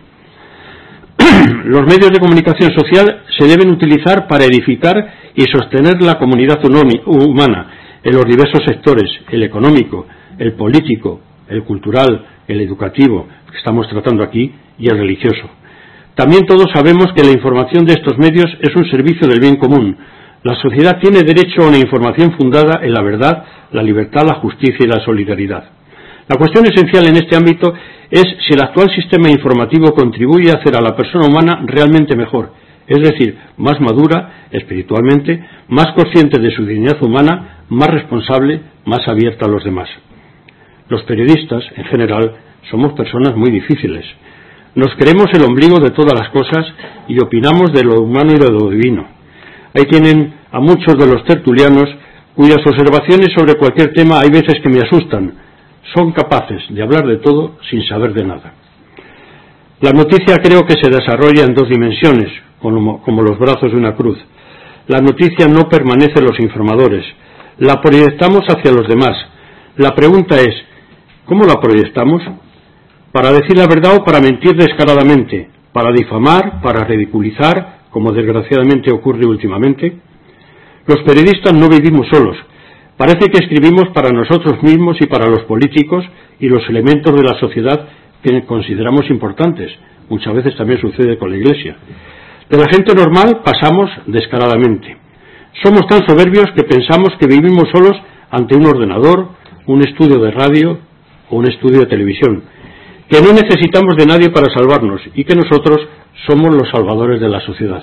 Los medios de comunicación social se deben utilizar para edificar y sostener la comunidad humana en los diversos sectores, el económico, el político, el cultural, el educativo, que estamos tratando aquí, y el religioso. También todos sabemos que la información de estos medios es un servicio del bien común. La sociedad tiene derecho a una información fundada en la verdad, la libertad, la justicia y la solidaridad. La cuestión esencial en este ámbito es si el actual sistema informativo contribuye a hacer a la persona humana realmente mejor, es decir, más madura espiritualmente, más consciente de su dignidad humana, más responsable, más abierta a los demás. Los periodistas, en general, somos personas muy difíciles. Nos creemos el ombligo de todas las cosas y opinamos de lo humano y de lo divino. Ahí tienen a muchos de los tertulianos cuyas observaciones sobre cualquier tema hay veces que me asustan. Son capaces de hablar de todo sin saber de nada. La noticia creo que se desarrolla en dos dimensiones, como, como los brazos de una cruz. La noticia no permanece en los informadores, la proyectamos hacia los demás. La pregunta es, ¿cómo la proyectamos? ¿Para decir la verdad o para mentir descaradamente? ¿Para difamar? ¿Para ridiculizar? Como desgraciadamente ocurre últimamente. Los periodistas no vivimos solos. Parece que escribimos para nosotros mismos y para los políticos y los elementos de la sociedad que consideramos importantes. Muchas veces también sucede con la Iglesia. De la gente normal pasamos descaradamente. Somos tan soberbios que pensamos que vivimos solos ante un ordenador, un estudio de radio o un estudio de televisión, que no necesitamos de nadie para salvarnos y que nosotros somos los salvadores de la sociedad.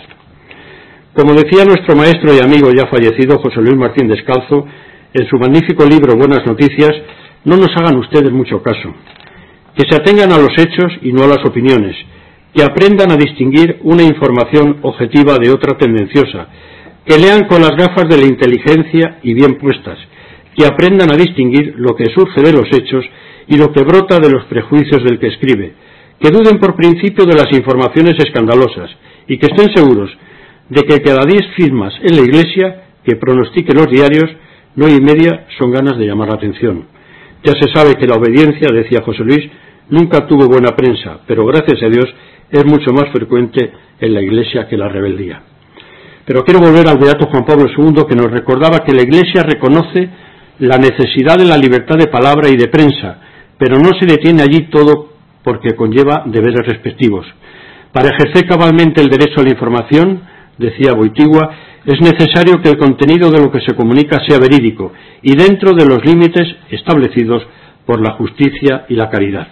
Como decía nuestro maestro y amigo ya fallecido José Luis Martín Descalzo, en su magnífico libro Buenas Noticias, no nos hagan ustedes mucho caso, que se atengan a los hechos y no a las opiniones, que aprendan a distinguir una información objetiva de otra tendenciosa, que lean con las gafas de la inteligencia y bien puestas, que aprendan a distinguir lo que surge de los hechos y lo que brota de los prejuicios del que escribe, que duden por principio de las informaciones escandalosas y que estén seguros de que cada diez firmas en la Iglesia que pronostiquen los diarios, nueve y media son ganas de llamar la atención. Ya se sabe que la obediencia, decía José Luis, nunca tuvo buena prensa, pero gracias a Dios es mucho más frecuente en la Iglesia que la rebeldía. Pero quiero volver al beato Juan Pablo segundo, que nos recordaba que la Iglesia reconoce la necesidad de la libertad de palabra y de prensa, pero no se detiene allí todo porque conlleva deberes respectivos. Para ejercer cabalmente el derecho a la información, decía Boitigua, es necesario que el contenido de lo que se comunica sea verídico y dentro de los límites establecidos por la justicia y la caridad.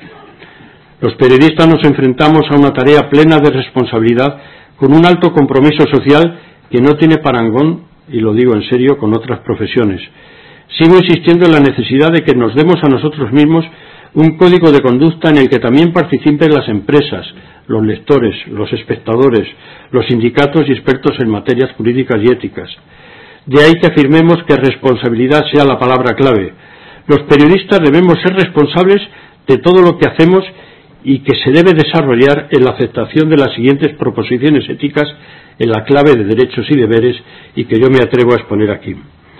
Los periodistas nos enfrentamos a una tarea plena de responsabilidad con un alto compromiso social que no tiene parangón, y lo digo en serio, con otras profesiones. Sigo insistiendo en la necesidad de que nos demos a nosotros mismos un código de conducta en el que también participen las empresas, los lectores, los espectadores, los sindicatos y expertos en materias jurídicas y éticas. De ahí que afirmemos que responsabilidad sea la palabra clave. Los periodistas debemos ser responsables de todo lo que hacemos y que se debe desarrollar en la aceptación de las siguientes proposiciones éticas en la clave de derechos y deberes y que yo me atrevo a exponer aquí.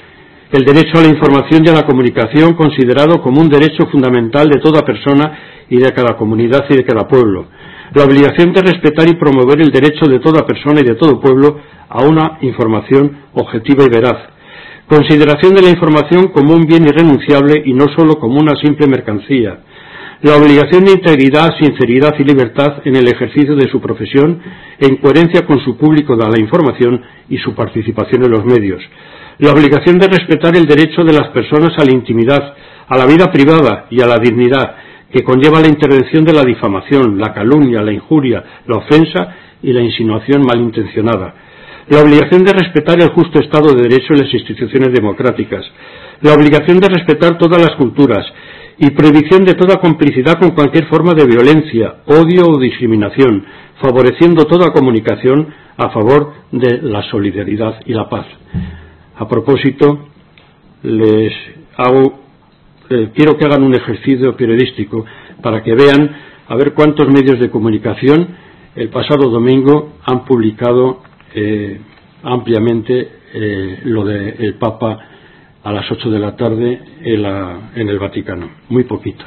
El derecho a la información y a la comunicación considerado como un derecho fundamental de toda persona y de cada comunidad y de cada pueblo. La obligación de respetar y promover el derecho de toda persona y de todo pueblo a una información objetiva y veraz. Consideración de la información como un bien irrenunciable y no solo como una simple mercancía. La obligación de integridad, sinceridad y libertad en el ejercicio de su profesión en coherencia con su público de la información y su participación en los medios. La obligación de respetar el derecho de las personas a la intimidad, a la vida privada y a la dignidad, que conlleva la intervención de la difamación, la calumnia, la injuria, la ofensa y la insinuación malintencionada. La obligación de respetar el justo Estado de Derecho en las instituciones democráticas. La obligación de respetar todas las culturas y prohibición de toda complicidad con cualquier forma de violencia, odio o discriminación, favoreciendo toda comunicación a favor de la solidaridad y la paz. A propósito, les hago, eh, quiero que hagan un ejercicio periodístico para que vean a ver cuántos medios de comunicación el pasado domingo han publicado eh, ampliamente eh, lo del Papa a las ocho de la tarde en, la, en el Vaticano. Muy poquitos.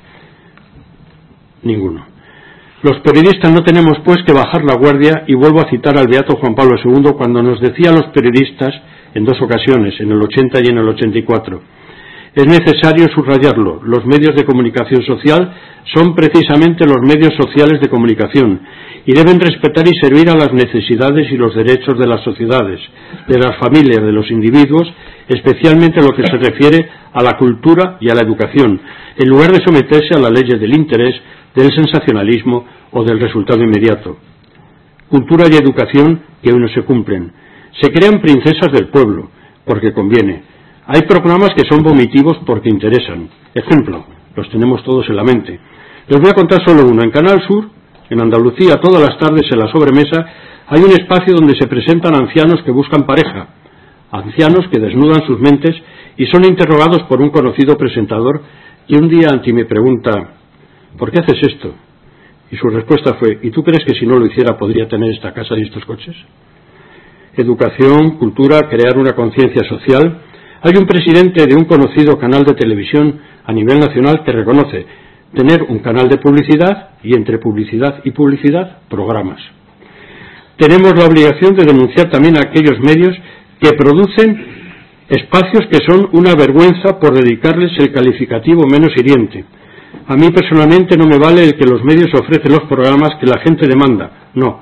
Ninguno. Los periodistas no tenemos pues que bajar la guardia, y vuelvo a citar al beato Juan Pablo segundo cuando nos decía a los periodistas en dos ocasiones, en el ochenta y en el ochenta y cuatro. Es necesario subrayarlo, los medios de comunicación social son precisamente los medios sociales de comunicación y deben respetar y servir a las necesidades y los derechos de las sociedades, de las familias, de los individuos, especialmente en lo que se refiere a la cultura y a la educación, en lugar de someterse a las leyes del interés, del sensacionalismo o del resultado inmediato. Cultura y educación que aún no se cumplen. Se crean princesas del pueblo, porque conviene. Hay programas que son vomitivos porque interesan. Ejemplo, los tenemos todos en la mente. Les voy a contar solo uno. En Canal Sur, en Andalucía, todas las tardes en la sobremesa, hay un espacio donde se presentan ancianos que buscan pareja. Ancianos que desnudan sus mentes y son interrogados por un conocido presentador que un día ante me pregunta, ¿por qué haces esto? Y su respuesta fue, ¿y tú crees que si no lo hiciera podría tener esta casa y estos coches? Educación, cultura, crear una conciencia social. Hay un presidente de un conocido canal de televisión a nivel nacional que reconoce tener un canal de publicidad y entre publicidad y publicidad, programas. Tenemos la obligación de denunciar también a aquellos medios que producen espacios que son una vergüenza por dedicarles el calificativo menos hiriente. A mí personalmente no me vale el que los medios ofrecen los programas que la gente demanda. No,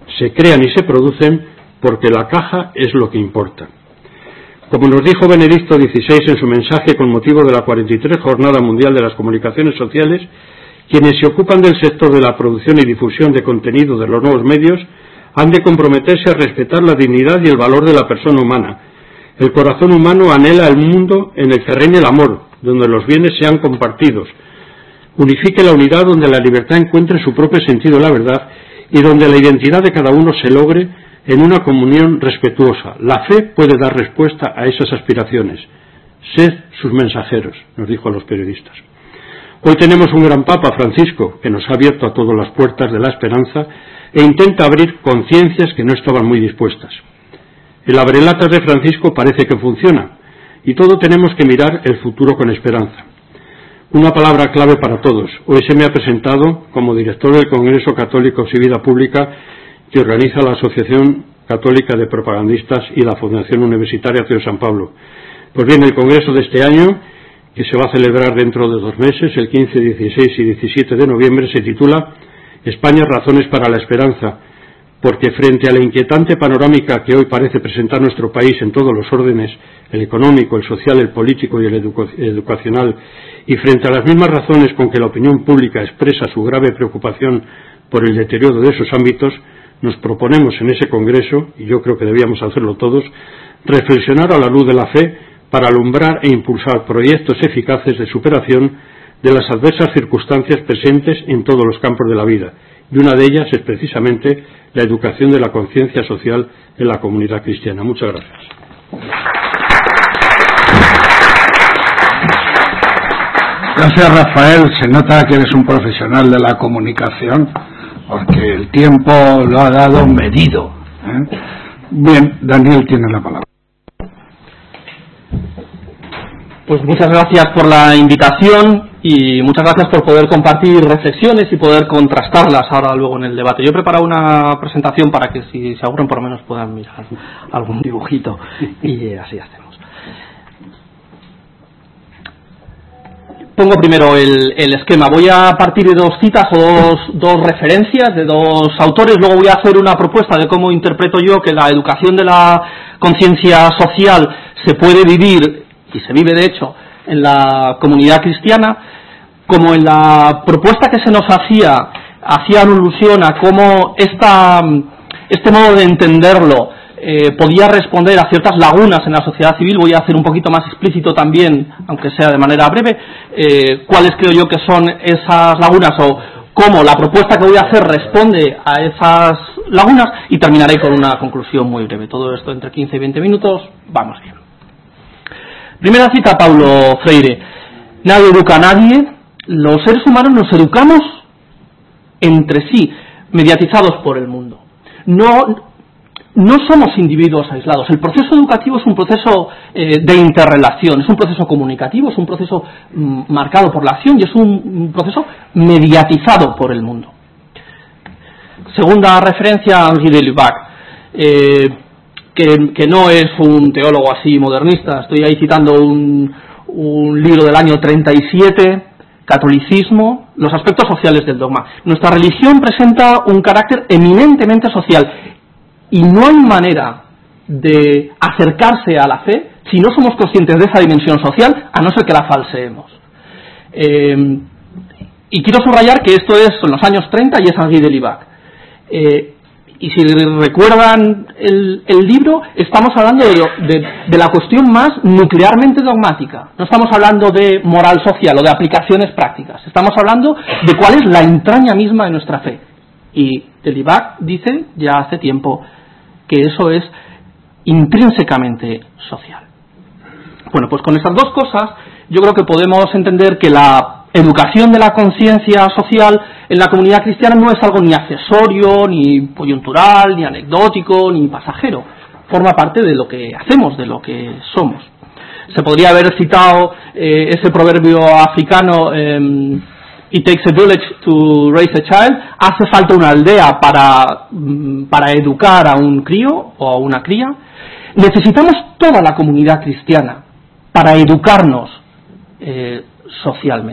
se crean y se producen porque la caja es lo que importa. Como nos dijo Benedicto dieciséis en su mensaje con motivo de la cuarenta y tres Jornada Mundial de las Comunicaciones Sociales, quienes se ocupan del sector de la producción y difusión de contenido de los nuevos medios han de comprometerse a respetar la dignidad y el valor de la persona humana. El corazón humano anhela el mundo en el que reine el amor, donde los bienes sean compartidos, unifique la unidad, donde la libertad encuentre su propio sentido en la verdad y donde la identidad de cada uno se logre en una comunión respetuosa. La fe puede dar respuesta a esas aspiraciones. Sed sus mensajeros, nos dijo a los periodistas. Hoy tenemos un gran Papa, Francisco, que nos ha abierto a todas las puertas de la esperanza e intenta abrir conciencias que no estaban muy dispuestas. El abrelatas de Francisco parece que funciona, y todos tenemos que mirar el futuro con esperanza. Una palabra clave para todos. Hoy se me ha presentado como director del Congreso Católicos y Vida Pública que organiza la Asociación Católica de Propagandistas y la Fundación Universitaria Ceo San Pablo. Pues bien, el Congreso de este año, que se va a celebrar dentro de dos meses, el quince, dieciséis y diecisiete de noviembre, se titula España, razones para la esperanza, porque frente a la inquietante panorámica que hoy parece presentar nuestro país en todos los órdenes, el económico, el social, el político y el educa- educacional, y frente a las mismas razones con que la opinión pública expresa su grave preocupación por el deterioro de esos ámbitos, nos proponemos en ese Congreso, y yo creo que debíamos hacerlo todos, reflexionar a la luz de la fe para alumbrar e impulsar proyectos eficaces de superación de las adversas circunstancias presentes en todos los campos de la vida, y una de ellas es precisamente la educación de la conciencia social en la comunidad cristiana. Muchas gracias. Gracias, Rafael. Se nota que eres un profesional de la comunicación, porque el tiempo lo ha dado medido, ¿eh? Bien, Daniel tiene la palabra. Pues muchas gracias por la invitación y muchas gracias por poder compartir reflexiones y poder contrastarlas ahora luego en el debate. Yo he preparado una presentación para que si se aburren por lo menos puedan mirar algún dibujito y así hacemos. Pongo primero el, el esquema. Voy a partir de dos citas o dos, dos referencias de dos autores. Luego voy a hacer una propuesta de cómo interpreto yo que la educación de la conciencia social se puede vivir, y se vive de hecho, en la comunidad cristiana. Como en la propuesta que se nos hacía, hacía alusión a cómo esta, este modo de entenderlo Eh, podía responder a ciertas lagunas en la sociedad civil. Voy a hacer un poquito más explícito también, aunque sea de manera breve, eh, cuáles creo yo que son esas lagunas o cómo la propuesta que voy a hacer responde a esas lagunas, y terminaré con una conclusión muy breve. Todo esto entre quince y veinte minutos, vamos bien. Primera cita, Paulo Freire. Nadie educa a nadie. Los seres humanos nos educamos entre sí, mediatizados por el mundo. No No somos individuos aislados. El proceso educativo es un proceso eh, de interrelación, es un proceso comunicativo, es un proceso mm, marcado por la acción y es un, un proceso mediatizado por el mundo. Segunda referencia, Henri de Lubac, eh, que, que no es un teólogo así modernista. Estoy ahí citando un, un libro del año treinta y siete, Catolicismo, los aspectos sociales del dogma. Nuestra religión presenta un carácter eminentemente social, y no hay manera de acercarse a la fe si no somos conscientes de esa dimensión social, a no ser que la falseemos. Eh, y quiero subrayar que esto es en los años treinta y es Henri de Lubac. Eh, y si recuerdan el, el libro, estamos hablando de, lo, de, de la cuestión más nuclearmente dogmática. No estamos hablando de moral social o de aplicaciones prácticas. Estamos hablando de cuál es la entraña misma de nuestra fe. Y de Lubac dice ya hace tiempo que eso es intrínsecamente social. Bueno, pues con estas dos cosas yo creo que podemos entender que la educación de la conciencia social en la comunidad cristiana no es algo ni accesorio, ni coyuntural, ni anecdótico, ni pasajero. Forma parte de lo que hacemos, de lo que somos. Se podría haber citado eh, ese proverbio africano, eh, It takes a village to raise a child. Hace falta una aldea para, para educar a un crío o a una cría. Necesitamos toda la comunidad cristiana para educarnos eh, socialmente.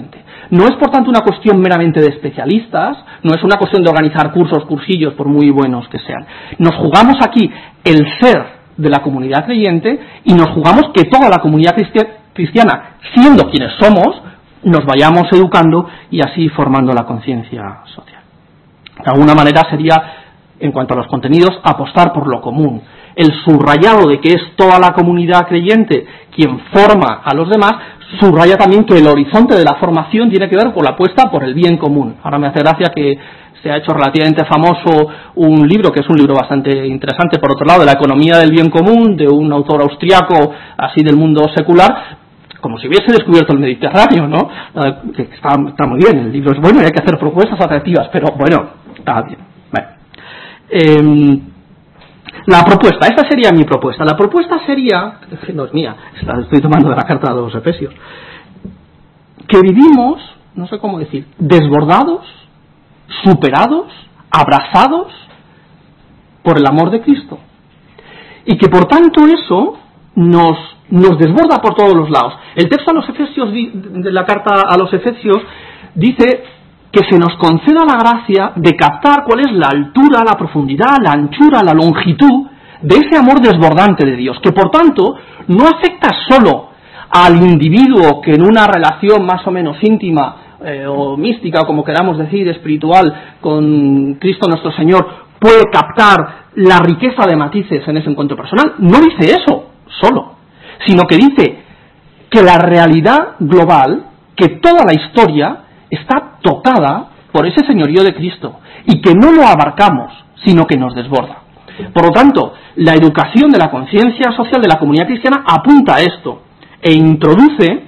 No es, por tanto, una cuestión meramente de especialistas, no es una cuestión de organizar cursos, cursillos, por muy buenos que sean. Nos jugamos aquí el ser de la comunidad creyente y nos jugamos que toda la comunidad cristiana, siendo quienes somos, nos vayamos educando y así formando la conciencia social. De alguna manera sería, en cuanto a los contenidos, apostar por lo común. El subrayado de que es toda la comunidad creyente quien forma a los demás, subraya también que el horizonte de la formación tiene que ver con la apuesta por el bien común. Ahora me hace gracia que se ha hecho relativamente famoso un libro, que es un libro bastante interesante, por otro lado, de la economía del bien común, de un autor austriaco, así del mundo secular, como si hubiese descubierto el Mediterráneo, ¿no? Que está, está muy bien, el libro es bueno y hay que hacer propuestas atractivas, pero bueno, está bien. Bueno. Eh, la propuesta, esta sería mi propuesta. La propuesta sería, que no es mía, la estoy tomando de la carta de los Efesios, que vivimos, no sé cómo decir, desbordados, superados, abrazados por el amor de Cristo. Y que por tanto eso nos, nos desborda por todos los lados. El texto a los Efesios, de la carta a los Efesios, dice que se nos conceda la gracia de captar cuál es la altura, la profundidad, la anchura, la longitud de ese amor desbordante de Dios, que por tanto no afecta solo al individuo que en una relación más o menos íntima eh, o mística, o como queramos decir, espiritual, con Cristo nuestro Señor, puede captar la riqueza de matices en ese encuentro personal. No dice eso solo, sino que dice que la realidad global, que toda la historia está tocada por ese señorío de Cristo y que no lo abarcamos, sino que nos desborda. Por lo tanto, la educación de la conciencia social de la comunidad cristiana apunta a esto e introduce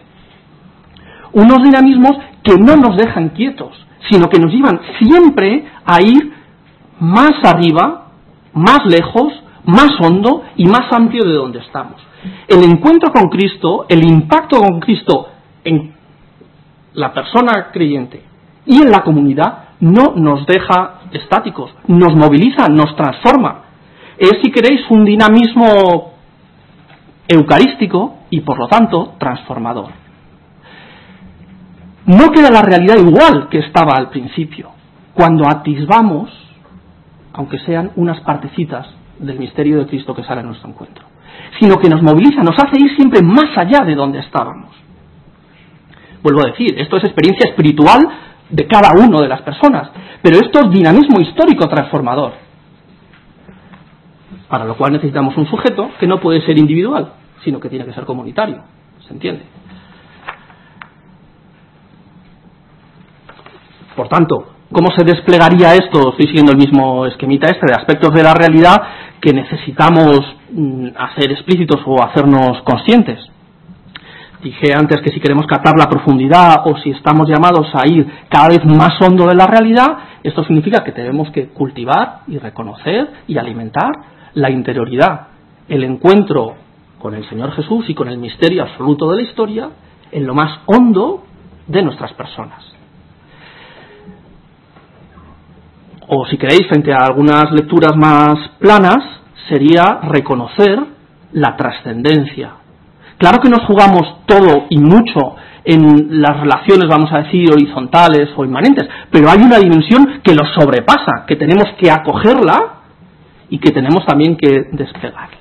unos dinamismos que no nos dejan quietos, sino que nos llevan siempre a ir más arriba, más lejos, más hondo y más amplio de donde estamos. El encuentro con Cristo, el impacto con Cristo en la persona creyente y en la comunidad no nos deja estáticos, nos moviliza, nos transforma. Es, si queréis, un dinamismo eucarístico y, por lo tanto, transformador. No queda la realidad igual que estaba al principio, cuando atisbamos, aunque sean unas partecitas del misterio de Cristo que sale a nuestro encuentro, sino que nos moviliza, nos hace ir siempre más allá de donde estábamos. Vuelvo a decir, esto es experiencia espiritual de cada uno de las personas, pero esto es dinamismo histórico transformador, para lo cual necesitamos un sujeto que no puede ser individual, sino que tiene que ser comunitario. ¿Se entiende? Por tanto, ¿cómo se desplegaría esto? Estoy siguiendo el mismo esquemita este de aspectos de la realidad que necesitamos mm, hacer explícitos o hacernos conscientes. Dije antes que si queremos captar la profundidad o si estamos llamados a ir cada vez más hondo de la realidad, esto significa que tenemos que cultivar y reconocer y alimentar la interioridad, el encuentro con el Señor Jesús y con el misterio absoluto de la historia en lo más hondo de nuestras personas. O si queréis, frente a algunas lecturas más planas, sería reconocer la trascendencia. Claro que nos jugamos todo y mucho en las relaciones, vamos a decir, horizontales o inmanentes, pero hay una dimensión que los sobrepasa, que tenemos que acogerla y que tenemos también que desplegarla.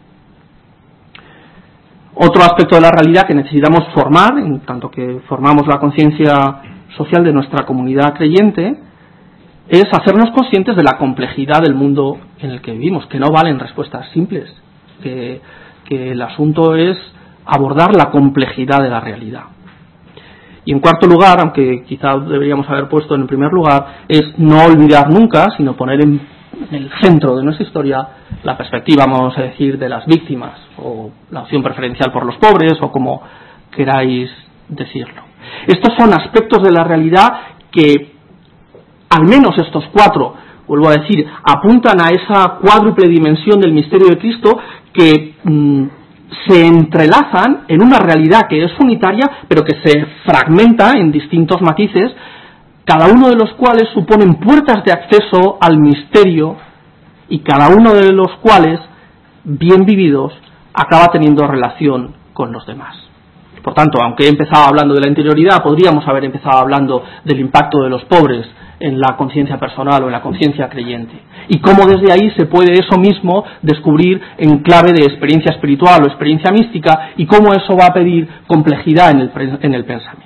Otro aspecto de la realidad que necesitamos formar, en tanto que formamos la conciencia social de nuestra comunidad creyente, es hacernos conscientes de la complejidad del mundo en el que vivimos, que no valen respuestas simples, que, que el asunto es abordar la complejidad de la realidad. Y en cuarto lugar, aunque quizá deberíamos haber puesto en el primer lugar, es no olvidar nunca, sino poner en, en el centro de nuestra historia la perspectiva, vamos a decir, de las víctimas, o la opción preferencial por los pobres, o como queráis decirlo. Estos son aspectos de la realidad que, al menos estos cuatro, vuelvo a decir, apuntan a esa cuádruple dimensión del misterio de Cristo que mmm, se entrelazan en una realidad que es unitaria, pero que se fragmenta en distintos matices, cada uno de los cuales suponen puertas de acceso al misterio y cada uno de los cuales, bien vividos, acaba teniendo relación con los demás. Por tanto, aunque he empezado hablando de la interioridad, podríamos haber empezado hablando del impacto de los pobres en la conciencia personal o en la conciencia creyente. Y cómo desde ahí se puede eso mismo descubrir en clave de experiencia espiritual o experiencia mística, y cómo eso va a pedir complejidad en el, en el pensamiento.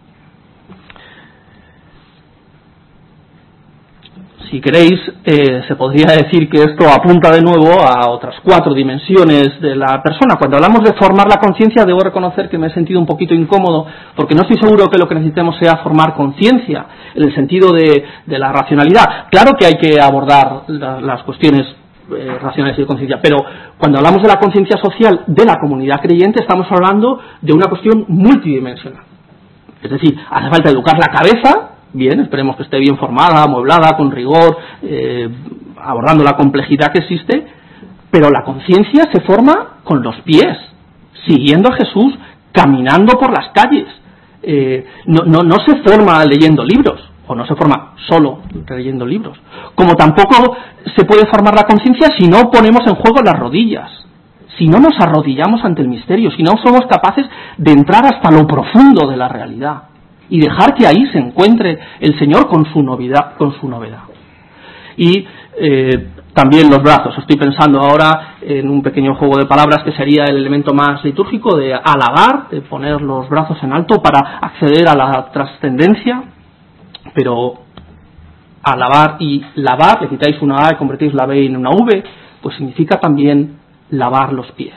Si queréis, eh, se podría decir que esto apunta de nuevo a otras cuatro dimensiones de la persona. Cuando hablamos de formar la conciencia, debo reconocer que me he sentido un poquito incómodo, porque no estoy seguro que lo que necesitemos sea formar conciencia, en el sentido de, de la racionalidad. Claro que hay que abordar la, las cuestiones eh, racionales y de conciencia, pero cuando hablamos de la conciencia social de la comunidad creyente, estamos hablando de una cuestión multidimensional. Es decir, hace falta educar la cabeza. Bien, esperemos que esté bien formada, amueblada, con rigor, eh, abordando la complejidad que existe, pero la conciencia se forma con los pies, siguiendo a Jesús, caminando por las calles. Eh, no, no, no se forma leyendo libros, o no se forma solo leyendo libros, como tampoco se puede formar la conciencia si no ponemos en juego las rodillas, si no nos arrodillamos ante el misterio, si no somos capaces de entrar hasta lo profundo de la realidad y dejar que ahí se encuentre el Señor con su novedad. Con su novedad. Y eh, también los brazos. Estoy pensando ahora en un pequeño juego de palabras que sería el elemento más litúrgico de alabar, de poner los brazos en alto para acceder a la trascendencia, pero alabar y lavar, le quitáis una A y convertís la B en una V, pues significa también lavar los pies.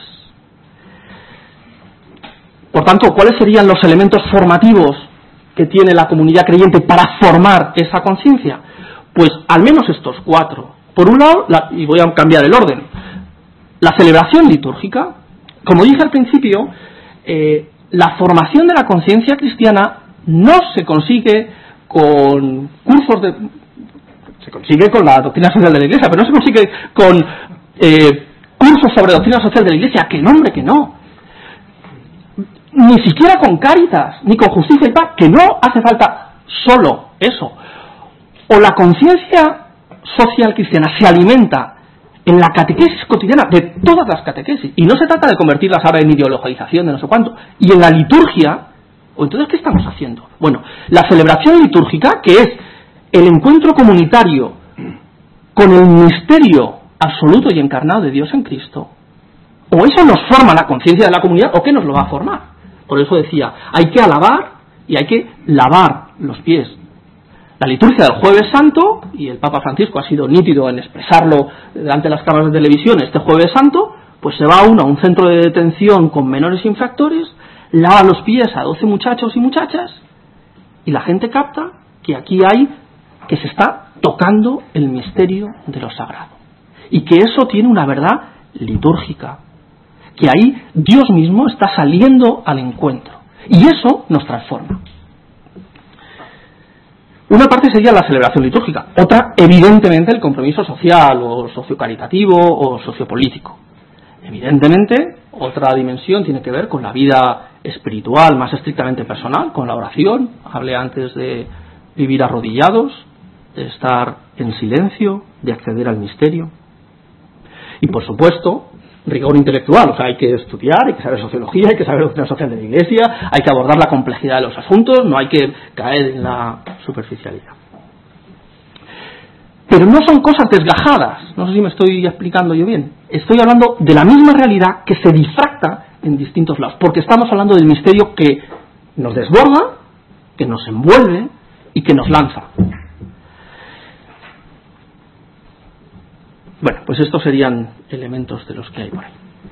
Por tanto, ¿cuáles serían los elementos formativos que tiene la comunidad creyente para formar esa conciencia? Pues al menos estos cuatro. Por un lado, la, y voy a cambiar el orden, la celebración litúrgica. Como dije al principio, eh, la formación de la conciencia cristiana no se consigue con cursos de... se consigue con la doctrina social de la Iglesia, pero no se consigue con eh, cursos sobre doctrina social de la Iglesia, que nombre que no. Ni siquiera con Cáritas, ni con Justicia y Paz, que no hace falta solo eso. O la conciencia social cristiana se alimenta en la catequesis cotidiana de todas las catequesis, y no se trata de convertirlas ahora en ideologización de no sé cuánto, y en la liturgia, o entonces ¿qué estamos haciendo? Bueno, la celebración litúrgica, que es el encuentro comunitario con el misterio absoluto y encarnado de Dios en Cristo, o eso nos forma la conciencia de la comunidad, o ¿qué nos lo va a formar? Por eso decía, hay que alabar y hay que lavar los pies. La liturgia del Jueves Santo, y el Papa Francisco ha sido nítido en expresarlo ante las cámaras de televisión, este Jueves Santo, pues se va uno a un centro de detención con menores infractores, lava los pies a doce muchachos y muchachas, y la gente capta que aquí hay, que se está tocando el misterio de lo sagrado, y que eso tiene una verdad litúrgica, que ahí Dios mismo está saliendo al encuentro, y eso nos transforma. Una parte sería la celebración litúrgica, otra evidentemente el compromiso social o sociocaritativo o sociopolítico. Evidentemente otra dimensión tiene que ver con la vida espiritual más estrictamente personal, con la oración. Hablé antes de vivir arrodillados, de estar en silencio, de acceder al misterio. Y por supuesto rigor intelectual, o sea, hay que estudiar, hay que saber sociología, hay que saber doctrina social de la Iglesia, hay que abordar la complejidad de los asuntos, no hay que caer en la superficialidad. Pero no son cosas desgajadas, no sé si me estoy explicando yo bien, estoy hablando de la misma realidad que se difracta en distintos lados, porque estamos hablando del misterio que nos desborda, que nos envuelve y que nos lanza. Bueno, pues estos serían elementos de los que hay por ahí.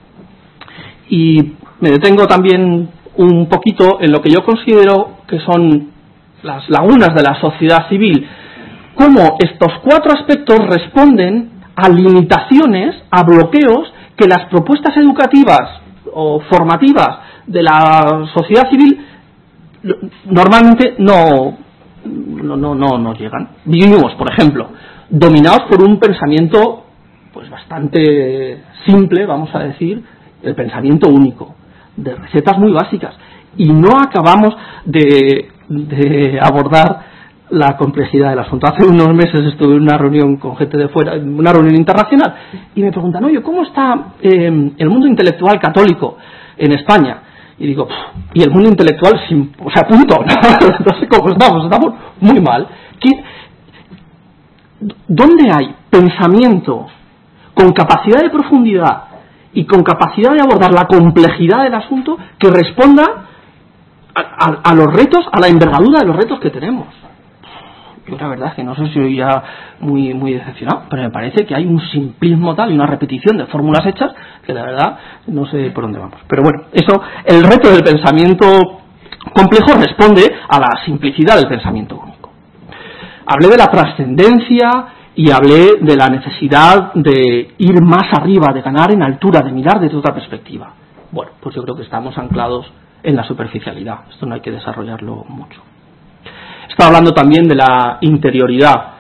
Y me detengo también un poquito en lo que yo considero que son las lagunas de la sociedad civil, cómo estos cuatro aspectos responden a limitaciones, a bloqueos que las propuestas educativas o formativas de la sociedad civil normalmente no, no, no, no nos llegan. Vivimos, por ejemplo, dominados por un pensamiento pues bastante simple, vamos a decir, el pensamiento único, de recetas muy básicas, y no acabamos de, de abordar la complejidad del asunto. Hace unos meses estuve en una reunión con gente de fuera, una reunión internacional, y me preguntan, oye, ¿cómo está eh, el mundo intelectual católico en España? y digo, y el mundo intelectual, sin, o sea, punto, no sé cómo estamos, estamos muy mal. ¿Quién, ¿Dónde hay pensamiento con capacidad de profundidad y con capacidad de abordar la complejidad del asunto que responda a, a, a los retos, a la envergadura de los retos que tenemos? Yo la verdad es que no sé si soy ya muy, muy decepcionado, pero me parece que hay un simplismo tal y una repetición de fórmulas hechas que la verdad no sé por dónde vamos. Pero bueno, eso, el reto del pensamiento complejo responde a la simplicidad del pensamiento único. Hablé de la trascendencia y hablé de la necesidad de ir más arriba, de ganar en altura, de mirar desde otra perspectiva. Bueno, pues yo creo que estamos anclados en la superficialidad. Esto no hay que desarrollarlo mucho. Estaba hablando también de la interioridad.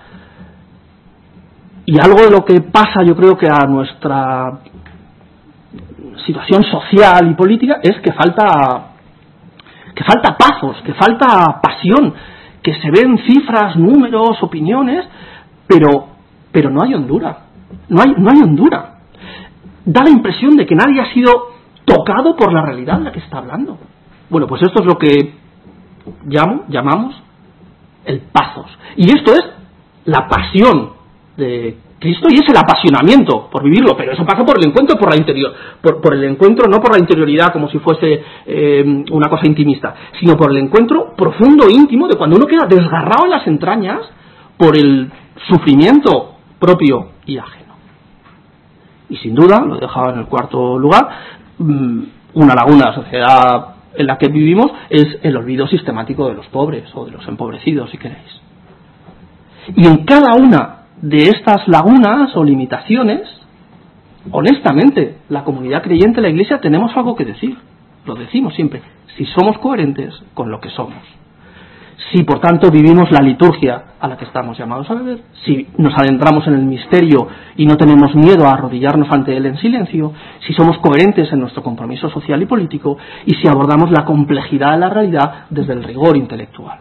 Y algo de lo que pasa, yo creo que a nuestra situación social y política es que falta que falta pasos, que falta pasión, que se ven cifras, números, opiniones, pero pero no hay hondura. No hay, no hay hondura. Da la impresión de que nadie ha sido tocado por la realidad de la que está hablando. Bueno, pues esto es lo que llamo, llamamos el pathos. Y esto es la pasión de Cristo y es el apasionamiento por vivirlo, pero eso pasa por el encuentro por la interior, por, por el encuentro no por la interioridad como si fuese eh, una cosa intimista, sino por el encuentro profundo e íntimo de cuando uno queda desgarrado en las entrañas por el sufrimiento propio y ajeno. Y sin duda, lo he dejado en el cuarto lugar, una laguna de la sociedad en la que vivimos es el olvido sistemático de los pobres o de los empobrecidos, si queréis. Y en cada una de estas lagunas o limitaciones, honestamente, la comunidad creyente, la Iglesia, tenemos algo que decir. Lo decimos siempre, si somos coherentes con lo que somos. Si, por tanto, vivimos la liturgia a la que estamos llamados a beber, si nos adentramos en el misterio y no tenemos miedo a arrodillarnos ante él en silencio, si somos coherentes en nuestro compromiso social y político, y si abordamos la complejidad de la realidad desde el rigor intelectual.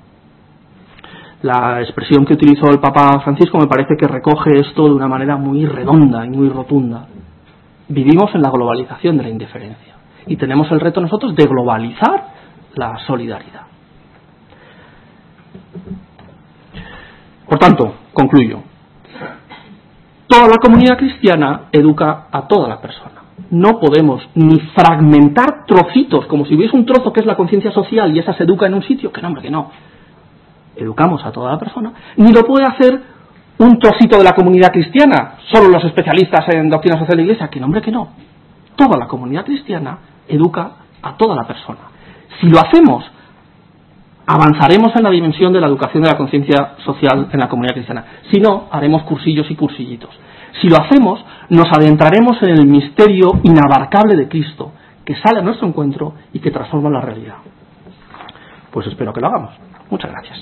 La expresión que utilizó el Papa Francisco me parece que recoge esto de una manera muy redonda y muy rotunda. Vivimos en la globalización de la indiferencia y tenemos el reto nosotros de globalizar la solidaridad. Por tanto, concluyo. Toda la comunidad cristiana educa a toda la persona. No podemos ni fragmentar trocitos, como si hubiese un trozo que es la conciencia social y esa se educa en un sitio, que no, hombre, que no. Educamos a toda la persona, ni lo puede hacer un trocito de la comunidad cristiana, solo los especialistas en doctrina social de la Iglesia, que no, hombre, que no. Toda la comunidad cristiana educa a toda la persona. Si lo hacemos, avanzaremos en la dimensión de la educación de la conciencia social en la comunidad cristiana. Si no, haremos cursillos y cursillitos. Si lo hacemos, nos adentraremos en el misterio inabarcable de Cristo, que sale a nuestro encuentro y que transforma la realidad. Pues espero que lo hagamos. Muchas gracias.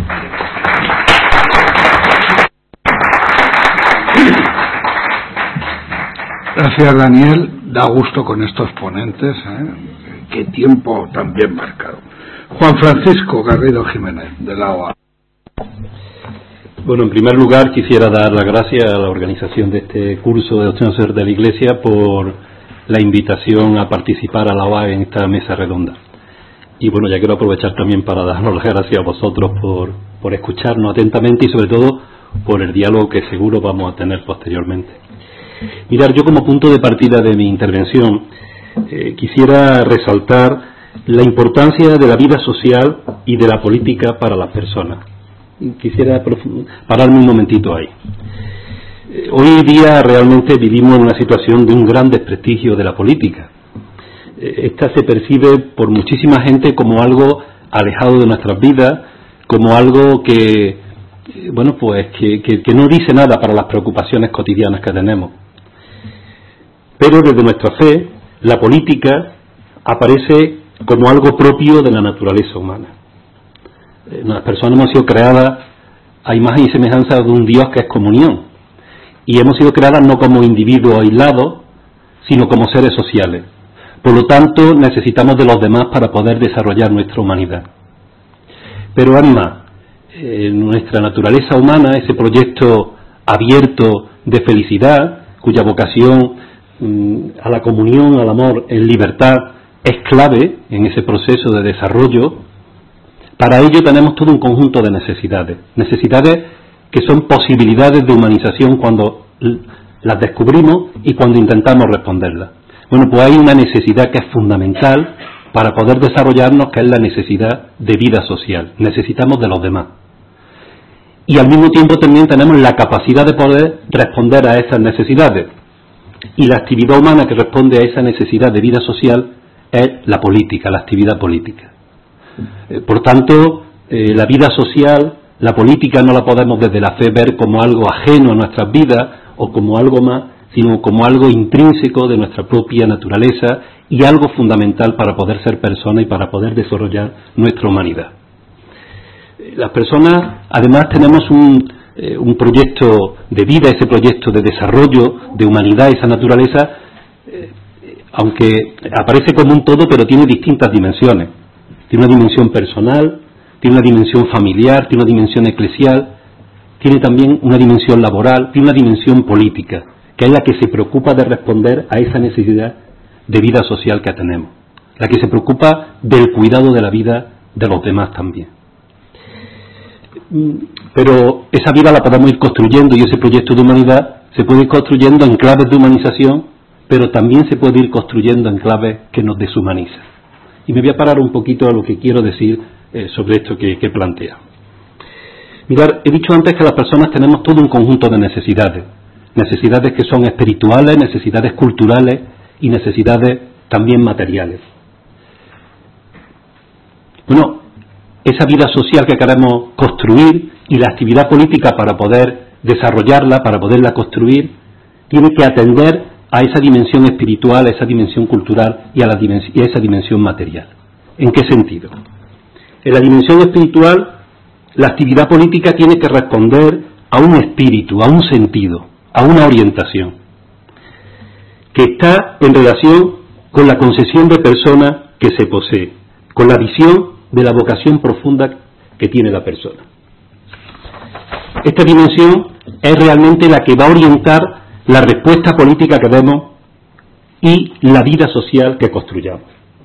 Gracias, Daniel. Da gusto con estos ponentes, ¿eh? Qué tiempo tan bien marcado. Juan Francisco Garrido Jiménez, de la O A. Bueno, en primer lugar quisiera dar las gracias a la organización de este curso de Doctrina Social de la Iglesia por la invitación a participar a la O A en esta mesa redonda. Y bueno, ya quiero aprovechar también para daros las gracias a vosotros por, por escucharnos atentamente y sobre todo por el diálogo que seguro vamos a tener posteriormente. Mirad, yo como punto de partida de mi intervención eh, quisiera resaltar la importancia de la vida social y de la política para las personas. Quisiera pararme un momentito ahí. Eh, hoy día realmente vivimos en una situación de un gran desprestigio de la política. Esta se percibe por muchísima gente como algo alejado de nuestras vidas, como algo que, bueno, pues que, que, que no dice nada para las preocupaciones cotidianas que tenemos. Pero desde nuestra fe, la política aparece como algo propio de la naturaleza humana. Las personas hemos sido creadas a imagen y semejanza de un Dios que es comunión, y hemos sido creadas no como individuos aislados, sino como seres sociales. Por lo tanto, necesitamos de los demás para poder desarrollar nuestra humanidad. Pero además, eh, nuestra naturaleza humana, ese proyecto abierto de felicidad, cuya vocación mm, a la comunión, al amor, en libertad, es clave en ese proceso de desarrollo. Para ello tenemos todo un conjunto de necesidades, necesidades que son posibilidades de humanización cuando las descubrimos y cuando intentamos responderlas. Bueno, pues hay una necesidad que es fundamental para poder desarrollarnos, que es la necesidad de vida social. Necesitamos de los demás. Y al mismo tiempo también tenemos la capacidad de poder responder a esas necesidades. Y la actividad humana que responde a esa necesidad de vida social es la política, la actividad política. Eh, por tanto, eh, la vida social, la política no la podemos desde la fe ver como algo ajeno a nuestras vidas o como algo más, sino como algo intrínseco de nuestra propia naturaleza y algo fundamental para poder ser persona y para poder desarrollar nuestra humanidad. Las personas, además, tenemos un, eh, un proyecto de vida, ese proyecto de desarrollo, de humanidad, esa naturaleza, eh, aunque aparece como un todo, pero tiene distintas dimensiones. Tiene una dimensión personal, tiene una dimensión familiar, tiene una dimensión eclesial, tiene también una dimensión laboral, tiene una dimensión política, que es la que se preocupa de responder a esa necesidad de vida social que tenemos, la que se preocupa del cuidado de la vida de los demás también. Pero esa vida la podemos ir construyendo y ese proyecto de humanidad se puede ir construyendo en claves de humanización, pero también se puede ir construyendo en claves que nos deshumanizan. Y me voy a parar un poquito a lo que quiero decir eh, sobre esto que, que plantea. Mirad, he dicho antes que las personas tenemos todo un conjunto de necesidades, necesidades que son espirituales, necesidades culturales y necesidades también materiales. Bueno, esa vida social que queremos construir y la actividad política para poder desarrollarla, para poderla construir, tiene que atender a esa dimensión espiritual, a esa dimensión cultural y a, la dimens- y a esa dimensión material. ¿En qué sentido? En la dimensión espiritual, la actividad política tiene que responder a un espíritu, a un sentido, a una orientación, que está en relación con la concesión de persona que se posee, con la visión de la vocación profunda que tiene la persona. Esta dimensión es realmente la que va a orientar la respuesta política que demos y la vida social que construyamos.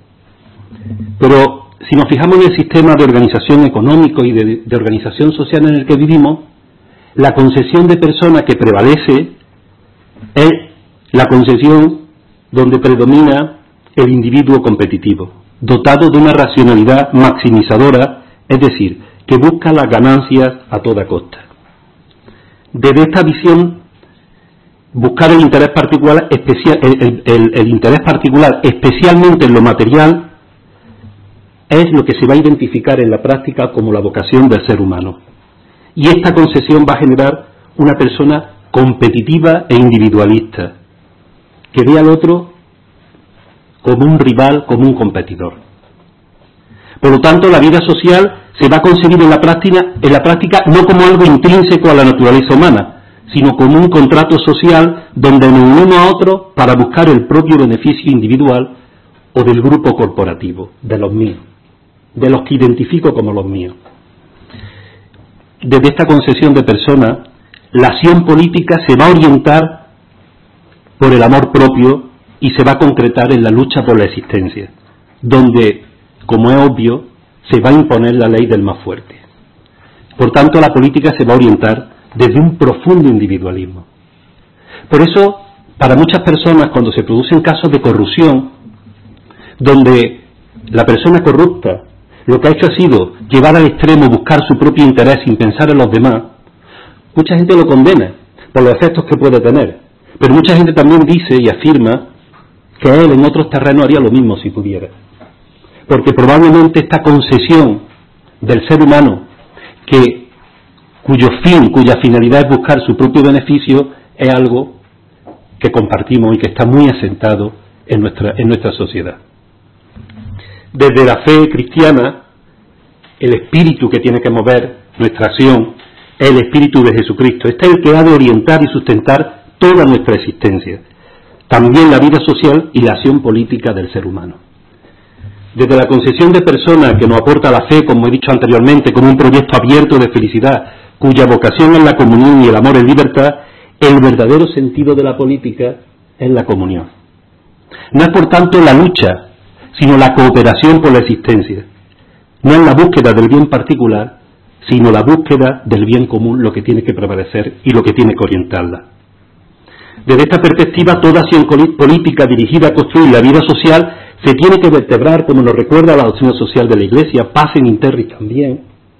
Pero si nos fijamos en el sistema de organización económico y de, de organización social en el que vivimos, la concesión de persona que prevalece es la concesión donde predomina el individuo competitivo, dotado de una racionalidad maximizadora, es decir, que busca las ganancias a toda costa. Desde esta visión, buscar el interés particular, especial, el, el, el interés particular, especialmente en lo material, es lo que se va a identificar en la práctica como la vocación del ser humano. Y esta concesión va a generar una persona competitiva e individualista, que ve al otro como un rival, como un competidor. Por lo tanto, la vida social se va a concebir en la práctica, en la práctica no como algo intrínseco a la naturaleza humana, sino como un contrato social donde nos unimos a otros para buscar el propio beneficio individual o del grupo corporativo, de los míos, de los que identifico como los míos. Desde esta concesión de persona, la acción política se va a orientar por el amor propio y se va a concretar en la lucha por la existencia, donde, como es obvio, se va a imponer la ley del más fuerte. Por tanto, la política se va a orientar desde un profundo individualismo. Por eso, para muchas personas, cuando se producen casos de corrupción, donde la persona corrupta lo que ha hecho ha sido llevar al extremo, buscar su propio interés sin pensar en los demás, mucha gente lo condena por los efectos que puede tener, pero mucha gente también dice y afirma que él en otros terrenos haría lo mismo si pudiera, porque probablemente esta concesión del ser humano, que cuyo fin, cuya finalidad es buscar su propio beneficio, es algo que compartimos y que está muy asentado en nuestra, en nuestra sociedad. Desde la fe cristiana, el espíritu que tiene que mover nuestra acción es el espíritu de Jesucristo. Este es el que ha de orientar y sustentar toda nuestra existencia, también la vida social y la acción política del ser humano. Desde la concesión de persona que nos aporta la fe, como he dicho anteriormente, como un proyecto abierto de felicidad, cuya vocación es la comunión y el amor en libertad, el verdadero sentido de la política es la comunión. No es por tanto la lucha, sino la cooperación por la existencia. No es la búsqueda del bien particular, sino la búsqueda del bien común lo que tiene que prevalecer y lo que tiene que orientarla. Desde esta perspectiva, toda acción política dirigida a construir la vida social se tiene que vertebrar, como nos recuerda la doctrina social de la Iglesia, Pacem in Terris también,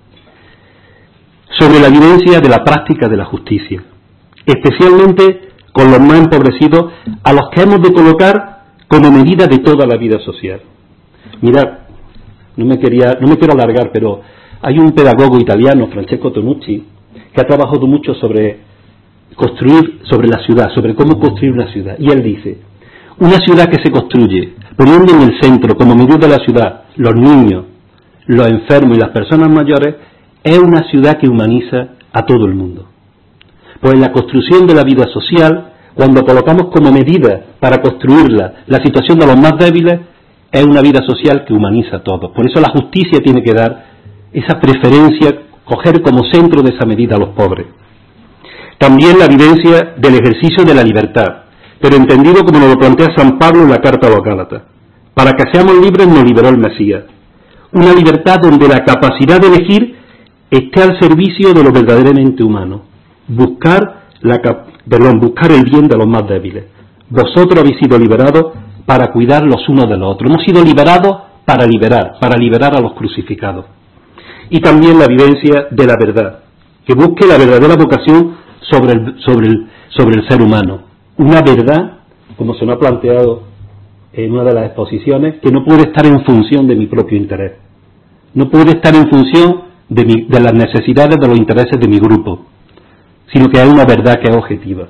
sobre la evidencia de la práctica de la justicia, especialmente con los más empobrecidos, a los que hemos de colocar como medida de toda la vida social. Mirad, no me quería, no me quiero alargar, pero hay un pedagogo italiano, Francesco Tonucci, que ha trabajado mucho sobre construir, sobre la ciudad, sobre cómo construir una ciudad. Y él dice, una ciudad que se construye poniendo en el centro, como medio de la ciudad, los niños, los enfermos y las personas mayores, es una ciudad que humaniza a todo el mundo. Pues en la construcción de la vida social, cuando colocamos como medida para construirla la situación de los más débiles, es una vida social que humaniza a todos. Por eso la justicia tiene que dar esa preferencia, coger como centro de esa medida a los pobres. También la vivencia del ejercicio de la libertad, pero entendido como nos lo plantea San Pablo en la carta a los Gálatas. Para que seamos libres nos liberó el Mesías. Una libertad donde la capacidad de elegir esté al servicio de lo verdaderamente humano. Buscar, la, perdón, buscar el bien de los más débiles. Vosotros habéis sido liberados para cuidar los unos de los otros. Hemos sido liberados para liberar, para liberar a los crucificados. Y también la vivencia de la verdad, que busque la verdadera vocación sobre el, sobre el, sobre el ser humano. Una verdad, como se nos ha planteado en una de las exposiciones, que no puede estar en función de mi propio interés. No puede estar en función de, mi, de las necesidades, de los intereses de mi grupo, sino que hay una verdad que es objetiva.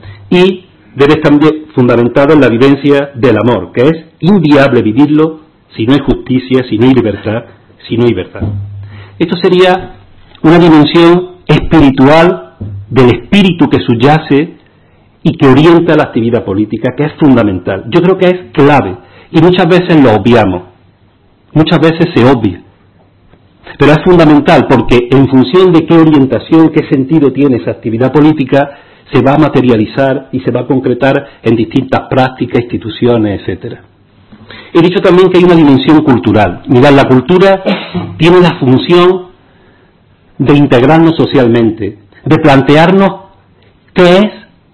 Y debe estar fundamentada en la vivencia del amor, que es inviable vivirlo si no hay justicia, si no hay libertad, si no hay verdad. Esto sería una dimensión espiritual del espíritu que subyace y que orienta la actividad política, que es fundamental. Yo creo que es clave y muchas veces lo obviamos, muchas veces se obvia, pero es fundamental porque en función de qué orientación, qué sentido tiene esa actividad política, se va a materializar y se va a concretar en distintas prácticas, instituciones, etcétera. He dicho también que hay una dimensión cultural. Mirad, la cultura tiene la función de integrarnos socialmente, de plantearnos qué es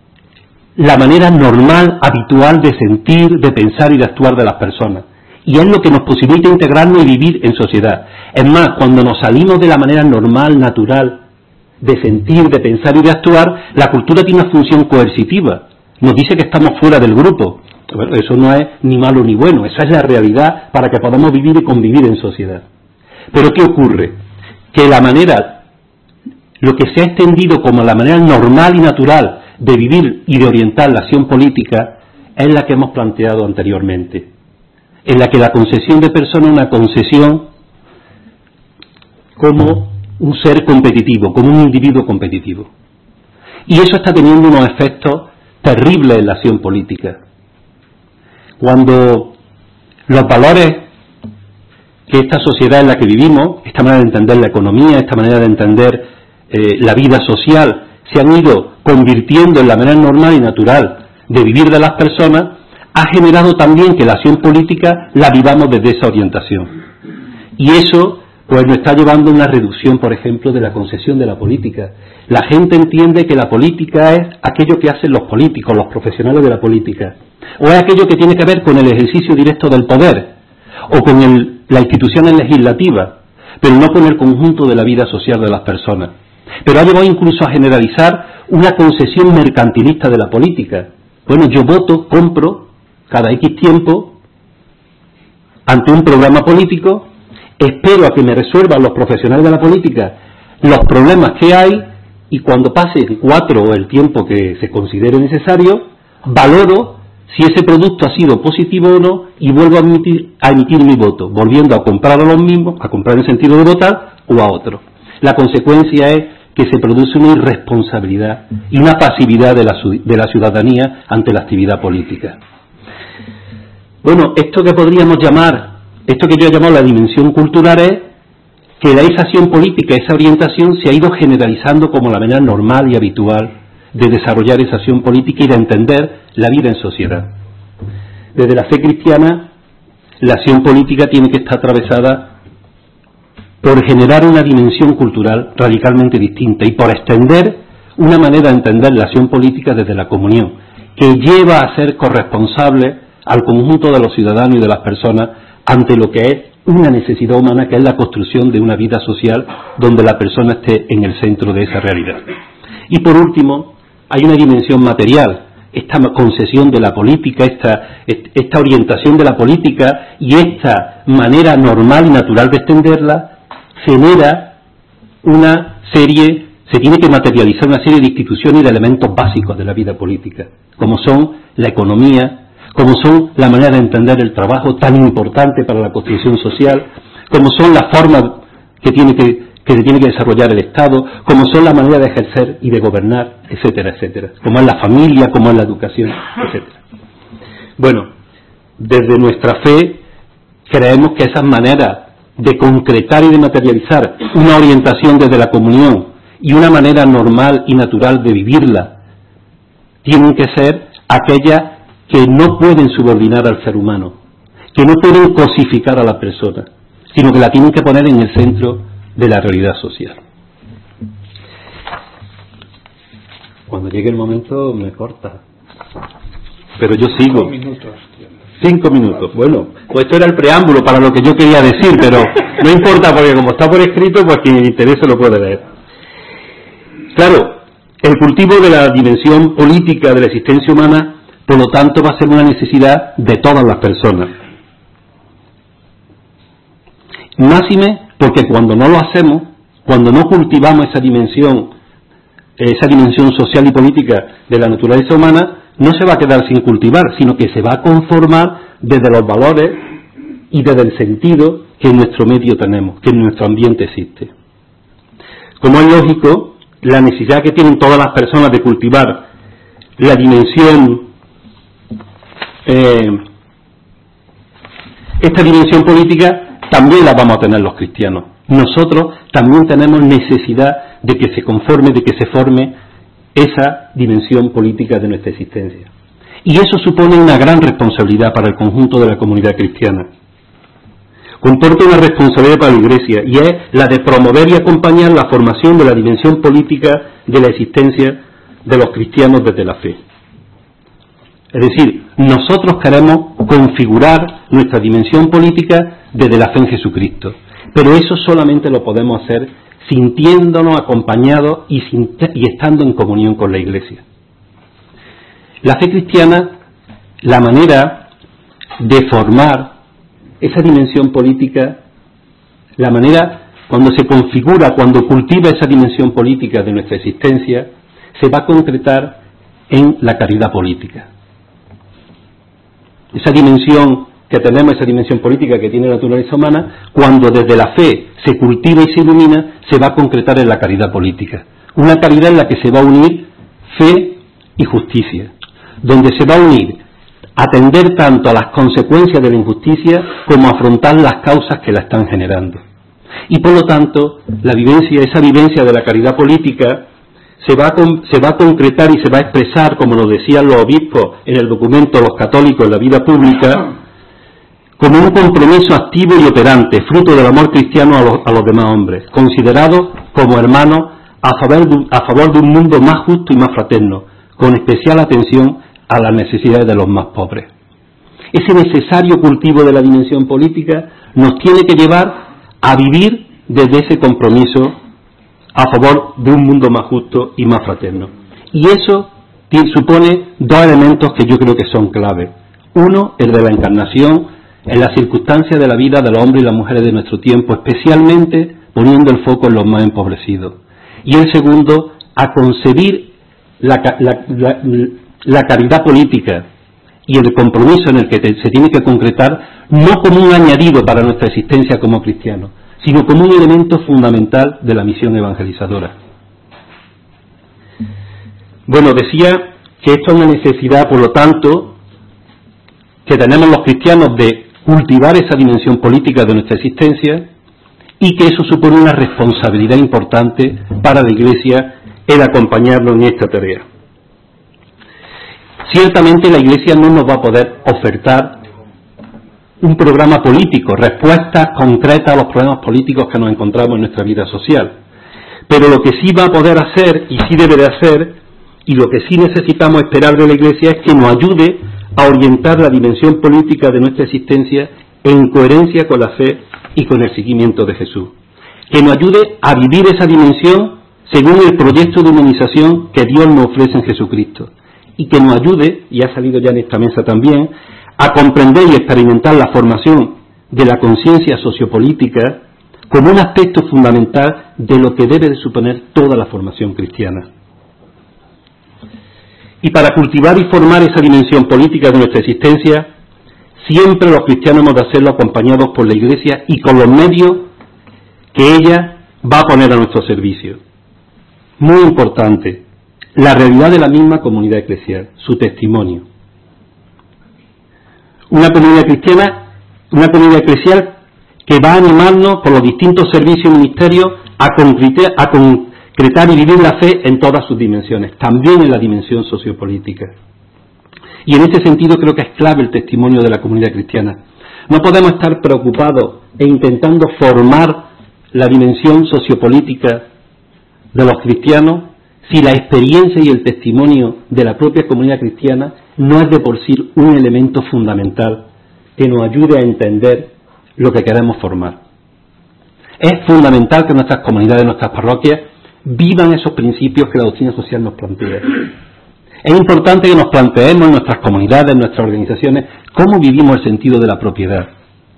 la manera normal, habitual de sentir, de pensar y de actuar de las personas. Y es lo que nos posibilita integrarnos y vivir en sociedad. Es más, cuando nos salimos de la manera normal, natural, de sentir, de pensar y de actuar, la cultura tiene una función coercitiva. Nos dice que estamos fuera del grupo. Bueno, eso no es ni malo ni bueno, esa es la realidad para que podamos vivir y convivir en sociedad. Pero ¿qué ocurre? Que la manera, lo que se ha extendido como la manera normal y natural de vivir y de orientar la acción política es la que hemos planteado anteriormente, en la que la concesión de persona es una concesión como un ser competitivo, como un individuo competitivo. Y eso está teniendo unos efectos terribles en la acción política. Cuando los valores que esta sociedad en la que vivimos, esta manera de entender la economía, esta manera de entender eh, la vida social, se han ido convirtiendo en la manera normal y natural de vivir de las personas, ha generado también que la acción política la vivamos desde esa orientación. Y eso pues nos está llevando a una reducción, por ejemplo, de la concesión de la política. La gente entiende que la política es aquello que hacen los políticos, los profesionales de la política, o es aquello que tiene que ver con el ejercicio directo del poder, o con el, las instituciones legislativas, pero no con el conjunto de la vida social de las personas. Pero ha llevado incluso a generalizar una concesión mercantilista de la política. Bueno, yo voto, compro, cada X tiempo, ante un programa político, espero a que me resuelvan los profesionales de la política los problemas que hay, y cuando pase cuatro o el tiempo que se considere necesario, valoro si ese producto ha sido positivo o no y vuelvo a emitir, a emitir mi voto, volviendo a comprar a los mismos, a comprar en el sentido de votar, o a otro. La consecuencia es que se produce una irresponsabilidad y una pasividad de la, de la ciudadanía ante la actividad política. Bueno, esto que podríamos llamar, esto que yo he llamado la dimensión cultural, es que la esa acción política, esa orientación se ha ido generalizando como la manera normal y habitual de desarrollar esa acción política y de entender la vida en sociedad. Desde la fe cristiana la acción política tiene que estar atravesada por generar una dimensión cultural radicalmente distinta y por extender una manera de entender la acción política desde la comunión, que lleva a ser corresponsable al conjunto de los ciudadanos y de las personas ante lo que es una necesidad humana, que es la construcción de una vida social donde la persona esté en el centro de esa realidad. Y por último, hay una dimensión material, esta concesión de la política, esta, esta orientación de la política y esta manera normal y natural de extenderla genera una serie, se tiene que materializar una serie de instituciones y de elementos básicos de la vida política, como son la economía, como son la manera de entender el trabajo tan importante para la construcción social, como son las formas que tiene que que se tiene que desarrollar el Estado, como son la manera de ejercer y de gobernar, etcétera, etcétera, como es la familia, como es la educación, etcétera. Bueno, desde nuestra fe creemos que esas maneras de concretar y de materializar una orientación desde la comunión y una manera normal y natural de vivirla tienen que ser aquellas que no pueden subordinar al ser humano, que no pueden cosificar a la persona, sino que la tienen que poner en el centro de la realidad social. Cuando llegue el momento me corta, pero yo sigo. Cinco minutos. Cinco minutos. Bueno, pues esto era el preámbulo para lo que yo quería decir, pero no importa porque como está por escrito, pues quien le interese lo puede leer. Claro, el cultivo de la dimensión política de la existencia humana, por lo tanto, va a ser una necesidad de todas las personas. Máxime porque cuando no lo hacemos, cuando no cultivamos esa dimensión, esa dimensión social y política de la naturaleza humana, no se va a quedar sin cultivar, sino que se va a conformar desde los valores y desde el sentido que en nuestro medio tenemos, que en nuestro ambiente existe. Como es lógico, la necesidad que tienen todas las personas de cultivar la dimensión, eh, esta dimensión política, también la vamos a tener los cristianos. Nosotros también tenemos necesidad de que se conforme, de que se forme esa dimensión política de nuestra existencia. Y eso supone una gran responsabilidad para el conjunto de la comunidad cristiana. Comporta una responsabilidad para la Iglesia y es la de promover y acompañar la formación de la dimensión política de la existencia de los cristianos desde la fe. Es decir, nosotros queremos configurar nuestra dimensión política desde la fe en Jesucristo, pero eso solamente lo podemos hacer sintiéndonos acompañados y, sin, y estando en comunión con la Iglesia. La fe cristiana, la manera de formar esa dimensión política, la manera cuando se configura, cuando cultiva esa dimensión política de nuestra existencia, se va a concretar en la caridad política. Esa dimensión que tenemos, esa dimensión política que tiene la naturaleza humana, cuando desde la fe se cultiva y se ilumina, se va a concretar en la caridad política. Una caridad en la que se va a unir fe y justicia, donde se va a unir atender tanto a las consecuencias de la injusticia como afrontar las causas que la están generando. Y por lo tanto, la vivencia, esa vivencia de la caridad política se va, a, se va a concretar y se va a expresar, como nos decían los obispos en el documento Los católicos en la vida pública, como un compromiso activo y operante, fruto del amor cristiano a los, a los demás hombres, considerados como hermanos a favor, de, a favor de un mundo más justo y más fraterno, con especial atención a las necesidades de los más pobres. Ese necesario cultivo de la dimensión política nos tiene que llevar a vivir desde ese compromiso a favor de un mundo más justo y más fraterno. Y eso supone dos elementos que yo creo que son clave. Uno, el de la encarnación en las circunstancias de la vida de los hombres y las mujeres de nuestro tiempo, especialmente poniendo el foco en los más empobrecidos. Y el segundo, a concebir la, la, la, la caridad política y el compromiso en el que te, se tiene que concretar, no como un añadido para nuestra existencia como cristianos, sino como un elemento fundamental de la misión evangelizadora. Bueno, decía que esto es una necesidad, por lo tanto, que tenemos los cristianos de cultivar esa dimensión política de nuestra existencia y que eso supone una responsabilidad importante para la Iglesia el acompañarnos en esta tarea. Ciertamente la Iglesia no nos va a poder ofertar un programa político, respuestas concretas a los problemas políticos que nos encontramos en nuestra vida social. Pero lo que sí va a poder hacer, y sí debe de hacer, y lo que sí necesitamos esperar de la Iglesia es que nos ayude a orientar la dimensión política de nuestra existencia en coherencia con la fe y con el seguimiento de Jesús. Que nos ayude a vivir esa dimensión según el proyecto de humanización que Dios nos ofrece en Jesucristo. Y que nos ayude, y ha salido ya en esta mesa también, a comprender y experimentar la formación de la conciencia sociopolítica como un aspecto fundamental de lo que debe de suponer toda la formación cristiana. Y para cultivar y formar esa dimensión política de nuestra existencia, siempre los cristianos hemos de hacerlo acompañados por la Iglesia y con los medios que ella va a poner a nuestro servicio. Muy importante, la realidad de la misma comunidad eclesial, su testimonio. Una comunidad cristiana, una comunidad eclesial que va a animarnos por los distintos servicios y ministerios a concretar, a concretar y vivir la fe en todas sus dimensiones, también en la dimensión sociopolítica. Y en ese sentido creo que es clave el testimonio de la comunidad cristiana. No podemos estar preocupados e intentando formar la dimensión sociopolítica de los cristianos si la experiencia y el testimonio de la propia comunidad cristiana no es de por sí un elemento fundamental que nos ayude a entender lo que queremos formar. Es fundamental que nuestras comunidades, nuestras parroquias, vivan esos principios que la doctrina social nos plantea. Es importante que nos planteemos en nuestras comunidades, en nuestras organizaciones, cómo vivimos el sentido de la propiedad.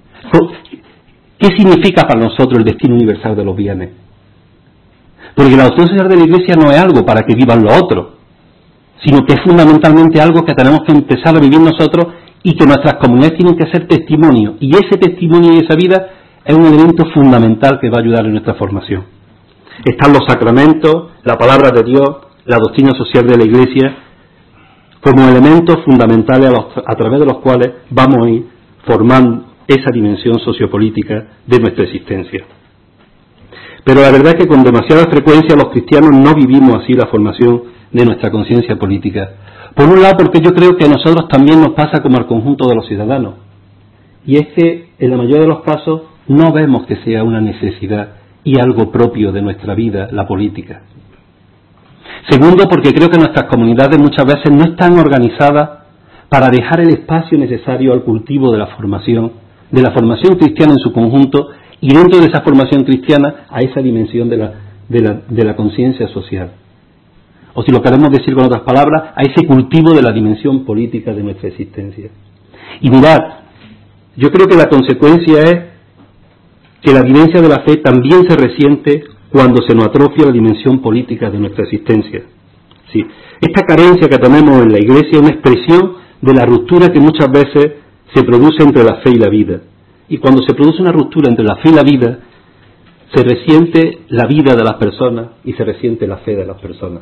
¿Qué significa para nosotros el destino universal de los bienes? Porque la doctrina social de la Iglesia no es algo para que vivan los otros, sino que es fundamentalmente algo que tenemos que empezar a vivir nosotros y que nuestras comunidades tienen que ser testimonio. Y ese testimonio y esa vida es un elemento fundamental que va a ayudar en nuestra formación. Están los sacramentos, la palabra de Dios, la doctrina social de la Iglesia, como elementos fundamentales a, los, a través de los cuales vamos a ir formando esa dimensión sociopolítica de nuestra existencia. Pero la verdad es que con demasiada frecuencia los cristianos no vivimos así la formación de nuestra conciencia política. Por un lado, porque yo creo que a nosotros también nos pasa como al conjunto de los ciudadanos. Y es que en la mayoría de los casos no vemos que sea una necesidad y algo propio de nuestra vida la política. Segundo, porque creo que nuestras comunidades muchas veces no están organizadas para dejar el espacio necesario al cultivo de la formación, de la formación cristiana en su conjunto, y dentro de esa formación cristiana a esa dimensión de la, de la, de la conciencia social. O si lo queremos decir con otras palabras, a ese cultivo de la dimensión política de nuestra existencia. Y mirad, yo creo que la consecuencia es que la vivencia de la fe también se resiente cuando se nos atrofia la dimensión política de nuestra existencia. Sí, esta carencia que tenemos en la Iglesia es una expresión de la ruptura que muchas veces se produce entre la fe y la vida. Y cuando se produce una ruptura entre la fe y la vida, se resiente la vida de las personas y se resiente la fe de las personas.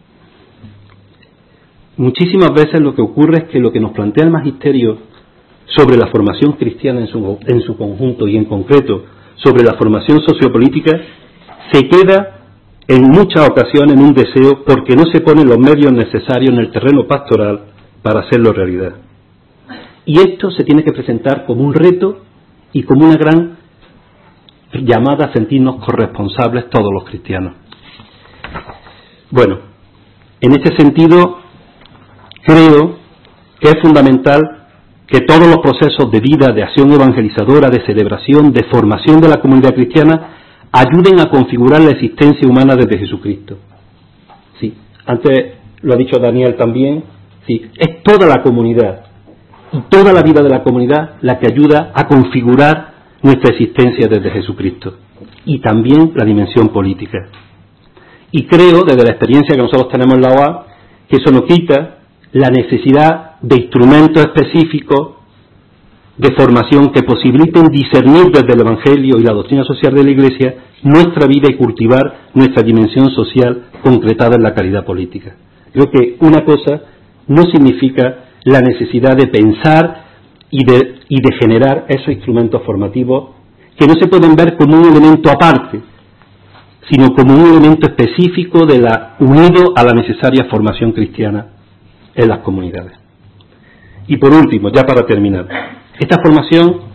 Muchísimas veces lo que ocurre es que lo que nos plantea el magisterio sobre la formación cristiana en su, en su conjunto y en concreto sobre la formación sociopolítica se queda en muchas ocasiones en un deseo porque no se ponen los medios necesarios en el terreno pastoral para hacerlo realidad. Y esto se tiene que presentar como un reto y como una gran llamada a sentirnos corresponsables todos los cristianos. Bueno, en este sentido creo que es fundamental que todos los procesos de vida, de acción evangelizadora, de celebración, de formación de la comunidad cristiana ayuden a configurar la existencia humana desde Jesucristo. Sí, antes lo ha dicho Daniel también, sí, es toda la comunidad y toda la vida de la comunidad la que ayuda a configurar nuestra existencia desde Jesucristo y también la dimensión política. Y creo, desde la experiencia que nosotros tenemos en la O A, que eso no quita la necesidad de instrumentos específicos de formación que posibiliten discernir desde el Evangelio y la doctrina social de la Iglesia nuestra vida y cultivar nuestra dimensión social concretada en la caridad política. Creo que una cosa no significa la necesidad de pensar y de, y de generar esos instrumentos formativos que no se pueden ver como un elemento aparte, sino como un elemento específico de la, unido a la necesaria formación cristiana en las comunidades. Y por último, ya para terminar, esta formación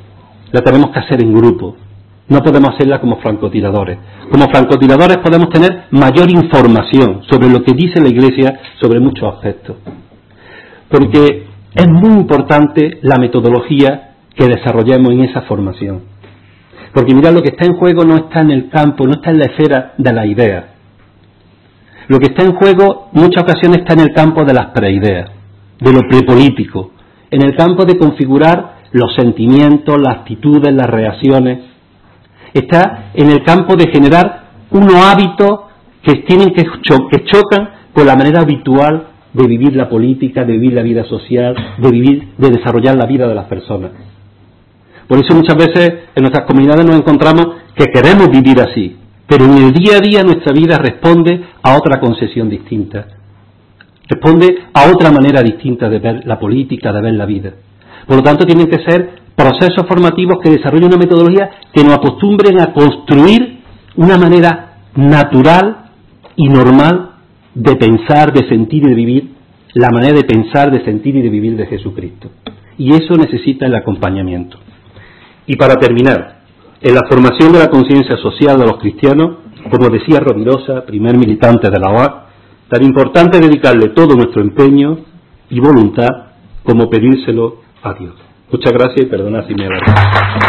la tenemos que hacer en grupo. No podemos hacerla como francotiradores. Como francotiradores podemos tener mayor información sobre lo que dice la Iglesia sobre muchos aspectos. Porque es muy importante la metodología que desarrollemos en esa formación. Porque mirad, lo que está en juego no está en el campo, no está en la esfera de las ideas. Lo que está en juego en muchas ocasiones está en el campo de las preideas, de lo prepolítico, en el campo de configurar los sentimientos, las actitudes, las reacciones. Está en el campo de generar unos hábitos que tienen que, cho- que chocan con la manera habitual de vivir la política, de vivir la vida social, de vivir, de desarrollar la vida de las personas. Por eso muchas veces en nuestras comunidades nos encontramos que queremos vivir así, pero en el día a día nuestra vida responde a otra concesión distinta, responde a otra manera distinta de ver la política, de ver la vida. Por lo tanto, tienen que ser procesos formativos que desarrollen una metodología que nos acostumbren a construir una manera natural y normal de pensar, de sentir y de vivir, la manera de pensar, de sentir y de vivir de Jesucristo. Y eso necesita el acompañamiento. Y para terminar, en la formación de la conciencia social de los cristianos, como decía Rovirosa, primer militante de la O A, tan importante es dedicarle todo nuestro empeño y voluntad como pedírselo a Dios. Muchas gracias y perdonad si me he alargado.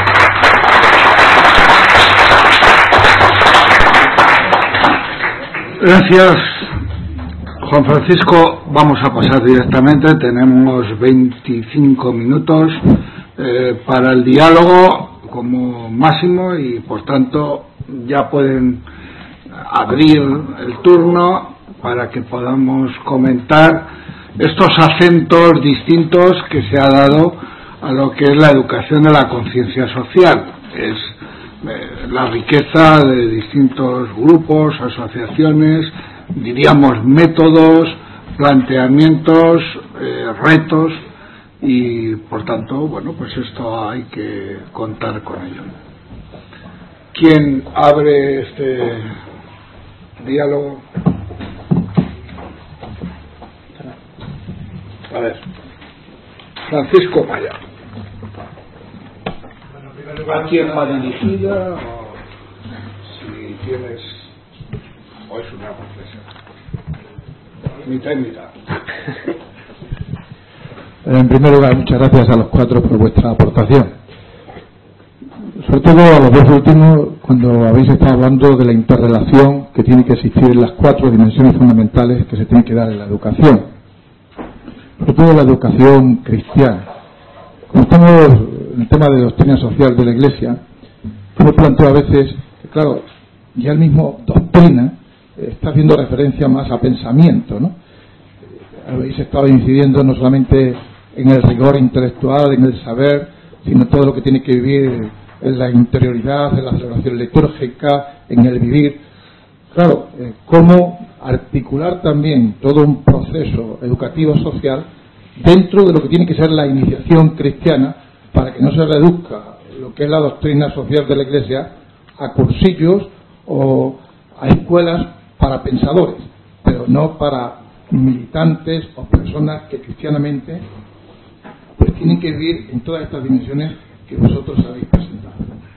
Gracias, Juan Francisco. Vamos a pasar directamente. Tenemos veinticinco minutos eh, para el diálogo como máximo y, por tanto, ya pueden abrir el turno para que podamos comentar estos acentos distintos que se ha dado a lo que es la educación de la conciencia social. Es eh, la riqueza de distintos grupos, asociaciones, diríamos métodos, planteamientos, eh, retos, y por tanto, bueno, pues esto hay que contar con ello. ¿Quién abre este diálogo? A ver, Francisco Maya. ¿A quién va dirigida? O si tienes, o es una reflexión. Mitad y mitad. En primer lugar, muchas gracias a los cuatro por vuestra aportación. Sobre todo a los dos últimos, cuando habéis estado hablando de la interrelación que tiene que existir en las cuatro dimensiones fundamentales que se tienen que dar en la educación. Sobre todo la educación cristiana. Como estamos en el tema de doctrina social de la Iglesia, hemos planteado a veces que, claro, ya el mismo doctrina está haciendo referencia más a pensamiento, ¿no? Habéis estado incidiendo no solamente en el rigor intelectual, en el saber, sino todo lo que tiene que vivir en la interioridad, en la celebración litúrgica, en el vivir. Claro, eh, cómo articular también todo un proceso educativo social dentro de lo que tiene que ser la iniciación cristiana, para que no se reduzca lo que es la doctrina social de la Iglesia a cursillos o a escuelas para pensadores, pero no para militantes o personas que cristianamente pues tienen que vivir en todas estas dimensiones que vosotros habéis presentado.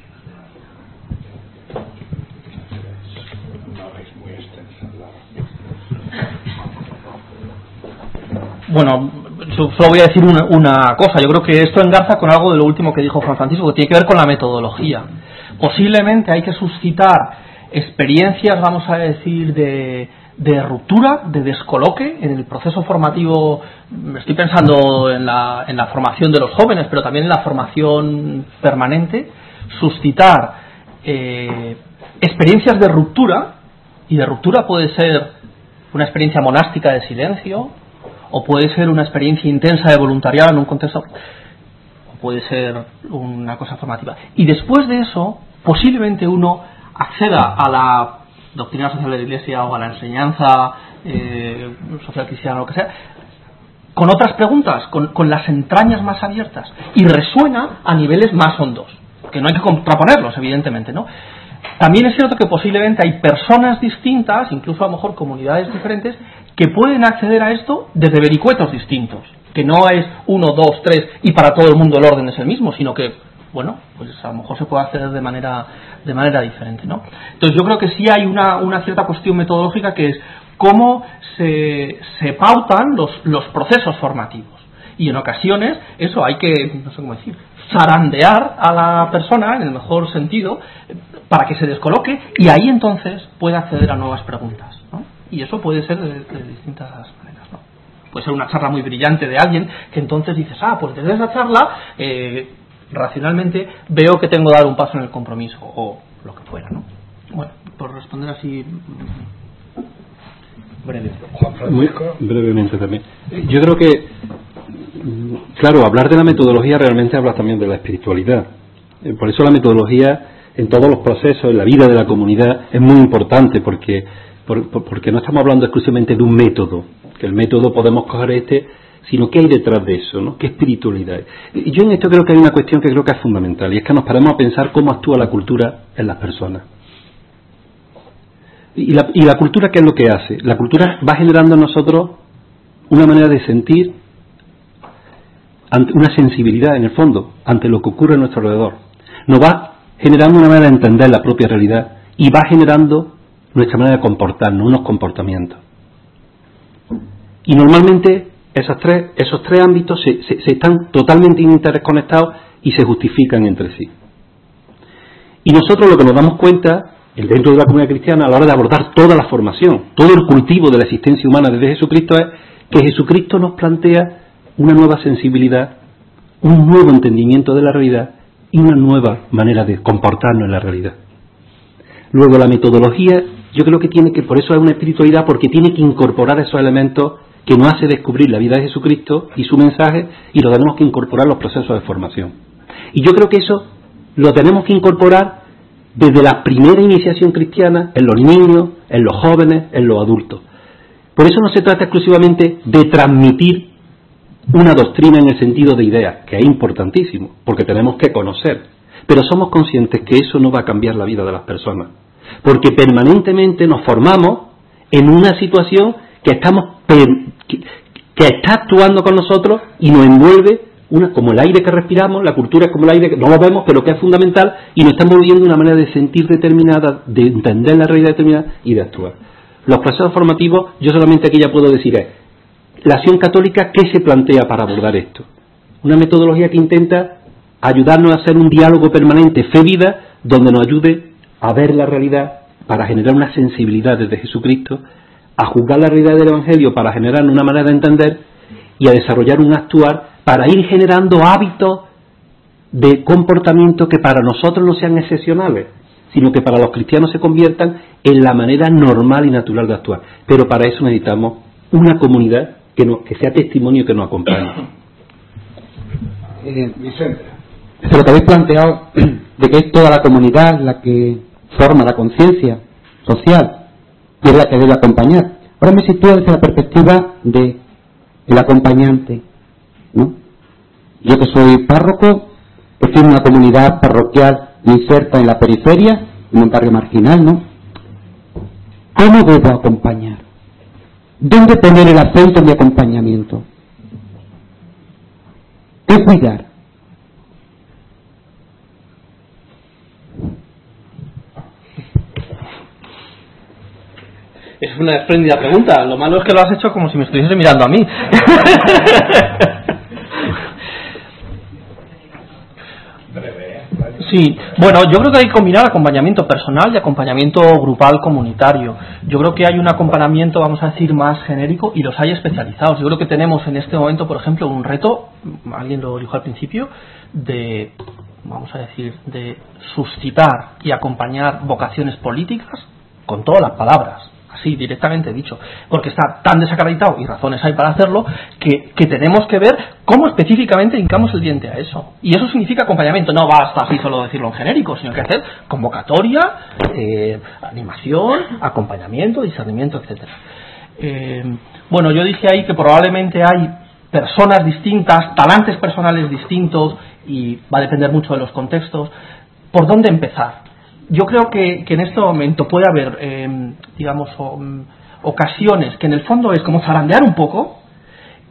Bueno, solo voy a decir una, una cosa. Yo creo que esto engarza con algo de lo último que dijo Juan Francisco, que tiene que ver con la metodología. Posiblemente hay que suscitar experiencias, vamos a decir, de, de ruptura, de descoloque en el proceso formativo. Estoy pensando en la, en la formación de los jóvenes, pero también en la formación permanente. Suscitar eh, experiencias de ruptura, y de ruptura puede ser una experiencia monástica de silencio, o puede ser una experiencia intensa de voluntariado en un contexto, o puede ser una cosa formativa. Y después de eso, posiblemente uno acceda a la doctrina social de la Iglesia o a la enseñanza eh, social cristiana o lo que sea, con otras preguntas, con, con las entrañas más abiertas, y resuena a niveles más hondos, que no hay que contraponerlos, evidentemente, ¿no? También es cierto que posiblemente hay personas distintas, incluso a lo mejor comunidades diferentes, que pueden acceder a esto desde vericuetos distintos, que no es uno, dos, tres y para todo el mundo el orden es el mismo, sino que bueno, pues a lo mejor se puede hacer de manera de manera diferente, ¿no? Entonces yo creo que sí hay una, una cierta cuestión metodológica, que es cómo se, se pautan los, los procesos formativos. Y en ocasiones eso hay que, no sé cómo decir, zarandear a la persona en el mejor sentido para que se descoloque y ahí entonces pueda acceder a nuevas preguntas, ¿no? Y eso puede ser de, de distintas maneras, ¿no? Puede ser una charla muy brillante de alguien que entonces dices, ah, pues desde esa charla eh, racionalmente veo que tengo que dar un paso en el compromiso o lo que fuera, ¿no? Bueno, por responder así brevemente. Muy brevemente también. Yo creo que, claro, hablar de la metodología realmente habla también de la espiritualidad. Por eso la metodología en todos los procesos, en la vida de la comunidad, es muy importante, porque, por, porque no estamos hablando exclusivamente de un método, que el método podemos coger este, sino qué hay detrás de eso, ¿no? ¿Qué espiritualidad hay? Y yo en esto creo que hay una cuestión que creo que es fundamental, y es que nos paremos a pensar cómo actúa la cultura en las personas. Y la, y la cultura, ¿qué es lo que hace? La cultura va generando en nosotros una manera de sentir, ante, una sensibilidad en el fondo ante lo que ocurre a nuestro alrededor. Nos va generando una manera de entender la propia realidad y va generando nuestra manera de comportarnos, unos comportamientos. Y normalmente esos tres, esos tres ámbitos se, se, se están totalmente interconectados y se justifican entre sí. Y nosotros lo que nos damos cuenta dentro de la comunidad cristiana a la hora de abordar toda la formación, todo el cultivo de la existencia humana desde Jesucristo, es que Jesucristo nos plantea una nueva sensibilidad, un nuevo entendimiento de la realidad y una nueva manera de comportarnos en la realidad. Luego la metodología, yo creo que tiene que, por eso es una espiritualidad, porque tiene que incorporar esos elementos que nos hace descubrir la vida de Jesucristo y su mensaje, y lo tenemos que incorporar a los procesos de formación. Y yo creo que eso lo tenemos que incorporar desde la primera iniciación cristiana, en los niños, en los jóvenes, en los adultos. Por eso no se trata exclusivamente de transmitir una doctrina en el sentido de ideas, que es importantísimo, porque tenemos que conocer, pero somos conscientes que eso no va a cambiar la vida de las personas, porque permanentemente nos formamos en una situación que estamos que, que está actuando con nosotros y nos envuelve una, como el aire que respiramos. La cultura es como el aire que no lo vemos, pero que es fundamental, y nos está envolviendo una manera de sentir determinada, de entender la realidad determinada y de actuar. Los procesos formativos, yo solamente aquí ya puedo decir es, la acción católica, ¿qué se plantea para abordar esto? Una metodología que intenta ayudarnos a hacer un diálogo permanente, fe-vida, donde nos ayude a ver la realidad para generar una sensibilidad desde Jesucristo, a juzgar la realidad del Evangelio para generar una manera de entender y a desarrollar un actuar para ir generando hábitos de comportamiento que para nosotros no sean excepcionales, sino que para los cristianos se conviertan en la manera normal y natural de actuar. Pero para eso necesitamos una comunidad que, nos, que sea testimonio, que nos acompañe. Eh, Vicente, lo que habéis planteado de que es toda la comunidad la que forma la conciencia social y es la que debe acompañar. Ahora me sitúo desde la perspectiva de el acompañante, ¿no? Yo que soy párroco, que estoy en una comunidad parroquial inserta en la periferia, en un barrio marginal, ¿no? ¿Cómo debo acompañar? ¿Dónde poner el acento en mi acompañamiento? ¿Qué cuidar? Es una espléndida pregunta. Lo malo es que lo has hecho como si me estuviese mirando a mí. Sí, bueno, yo creo que hay que combinar acompañamiento personal y acompañamiento grupal comunitario. Yo creo que hay un acompañamiento, vamos a decir, más genérico y los hay especializados. Yo creo que tenemos en este momento, por ejemplo, un reto, alguien lo dijo al principio, de, vamos a decir, de suscitar y acompañar vocaciones políticas con todas las palabras. Así, directamente dicho, porque está tan desacreditado, y razones hay para hacerlo, que, que tenemos que ver cómo específicamente hincamos el diente a eso. Y eso significa acompañamiento. No basta así solo decirlo en genérico, sino que hacer convocatoria, eh, animación, acompañamiento, discernimiento, etcétera. Eh, bueno, yo dije ahí que probablemente hay personas distintas, talantes personales distintos, y va a depender mucho de los contextos. ¿Por dónde empezar? Yo creo que, que en este momento puede haber, eh, digamos, o, um, ocasiones que en el fondo es como zarandear un poco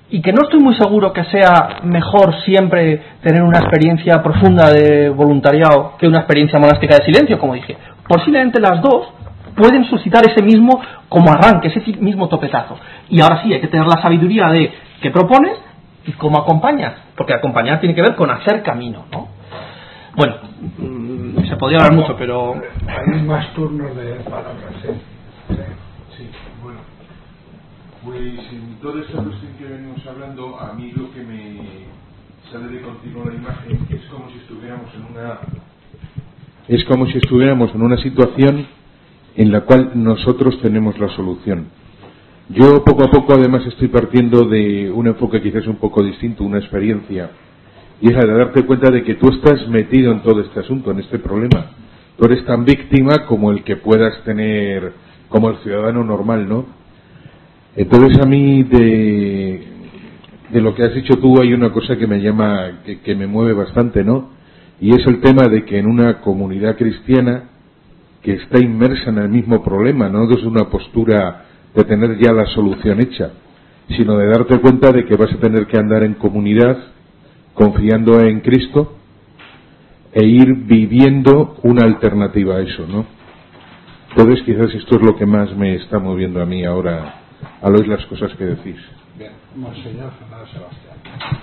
y que no estoy muy seguro que sea mejor siempre tener una experiencia profunda de voluntariado que una experiencia monástica de silencio, como dije. Posiblemente las dos pueden suscitar ese mismo como arranque, ese mismo topetazo. Y ahora sí, hay que tener la sabiduría de qué propones y cómo acompañas, porque acompañar tiene que ver con hacer camino, ¿no? Bueno, mmm, se podría hablar mucho, pero hay más turnos de palabras, ¿eh? Sí, bueno, pues en toda esta cuestión que venimos hablando, a mí lo que me sale de continuo la imagen es como si estuviéramos en una es como si estuviéramos en una situación en la cual nosotros tenemos la solución. Yo poco a poco además estoy partiendo de un enfoque quizás un poco distinto, una experiencia, y es la de darte cuenta de que tú estás metido en todo este asunto, en este problema. Tú eres tan víctima como el que puedas tener, como el ciudadano normal, ¿no? Entonces a mí de, de lo que has dicho tú hay una cosa que me llama, que, que me mueve bastante, ¿no? Y es el tema de que en una comunidad cristiana que está inmersa en el mismo problema, no desde una postura de tener ya la solución hecha, sino de darte cuenta de que vas a tener que andar en comunidad confiando en Cristo e ir viviendo una alternativa a eso, ¿no? Entonces quizás esto es lo que más me está moviendo a mí ahora al oír las cosas que decís. Bien, Monseñor Fernando Sebastián.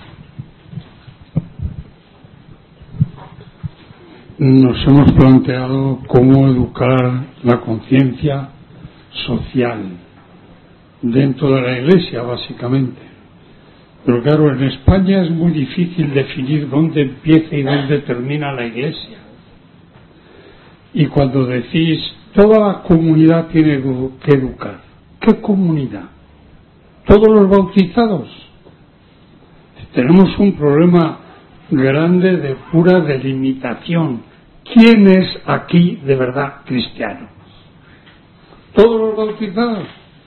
Nos hemos planteado cómo educar la conciencia social dentro de la Iglesia, básicamente. Pero claro, en España es muy difícil definir dónde empieza y dónde termina la Iglesia. Y cuando decís, toda la comunidad tiene que educar, ¿qué comunidad? ¿Todos los bautizados? Tenemos un problema grande de pura delimitación. ¿Quién es aquí de verdad cristiano? ¿Todos los bautizados?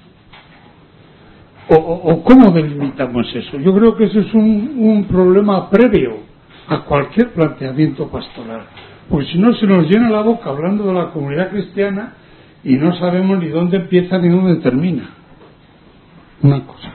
¿O, o, o cómo delimitamos eso? Yo creo que eso es un, un problema previo a cualquier planteamiento pastoral. Porque si no se nos llena la boca hablando de la comunidad cristiana y no sabemos ni dónde empieza ni dónde termina. Una cosa.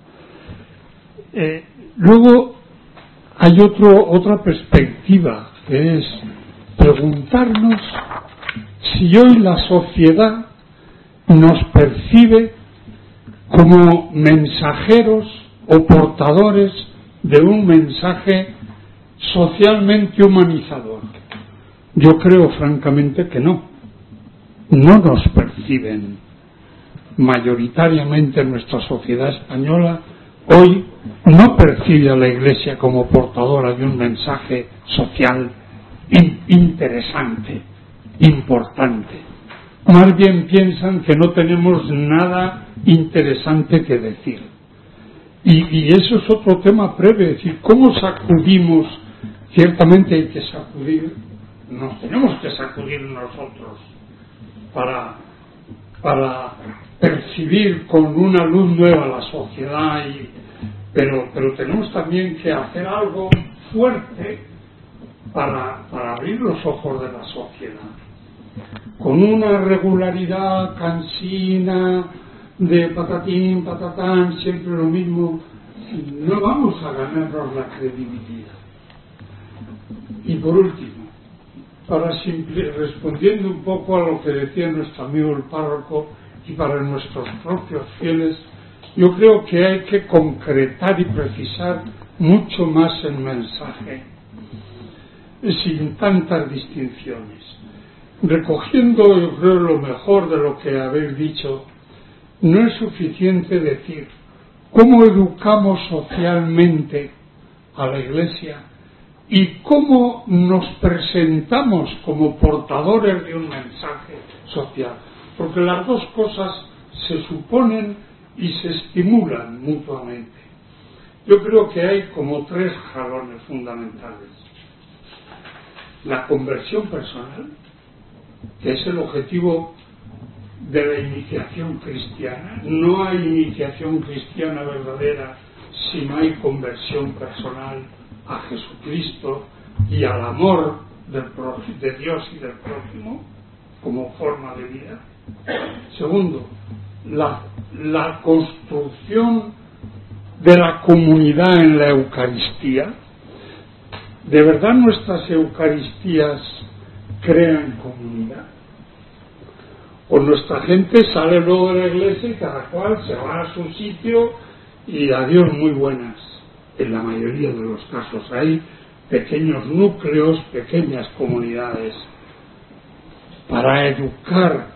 Eh, luego hay otro, otra perspectiva, que es preguntarnos si hoy la sociedad nos percibe como mensajeros o portadores de un mensaje socialmente humanizador. Yo creo francamente que no. No nos perciben. Mayoritariamente nuestra sociedad española hoy no percibe a la Iglesia como portadora de un mensaje social in- interesante, importante. Más bien piensan que no tenemos nada interesante que decir. Y, y eso es otro tema previo, es decir, ¿cómo sacudimos? Ciertamente hay que sacudir, nos tenemos que sacudir nosotros para, para percibir con una luz nueva la sociedad, y, pero, pero tenemos también que hacer algo fuerte para, para abrir los ojos de la sociedad. Con una regularidad cansina de patatín, patatán, siempre lo mismo, no vamos a ganarnos la credibilidad. Y por último, para simple, respondiendo un poco a lo que decía nuestro amigo el párroco y para nuestros propios fieles, yo creo que hay que concretar y precisar mucho más el mensaje, sin tantas distinciones. Recogiendo, yo creo, lo mejor de lo que habéis dicho, no es suficiente decir cómo educamos socialmente a la Iglesia y cómo nos presentamos como portadores de un mensaje social, porque las dos cosas se suponen y se estimulan mutuamente. Yo creo que hay como tres jalones fundamentales. La conversión personal, que es el objetivo de la iniciación cristiana. No hay iniciación cristiana verdadera si no hay conversión personal a Jesucristo y al amor del, de Dios y del prójimo como forma de vida. Segundo, la, la construcción de la comunidad en la Eucaristía? ¿De verdad nuestras Eucaristías crean comunidad? O nuestra gente sale luego de la iglesia y cada cual se va a su sitio y adiós muy buenas. En la mayoría de los casos hay pequeños núcleos, pequeñas comunidades. Para educar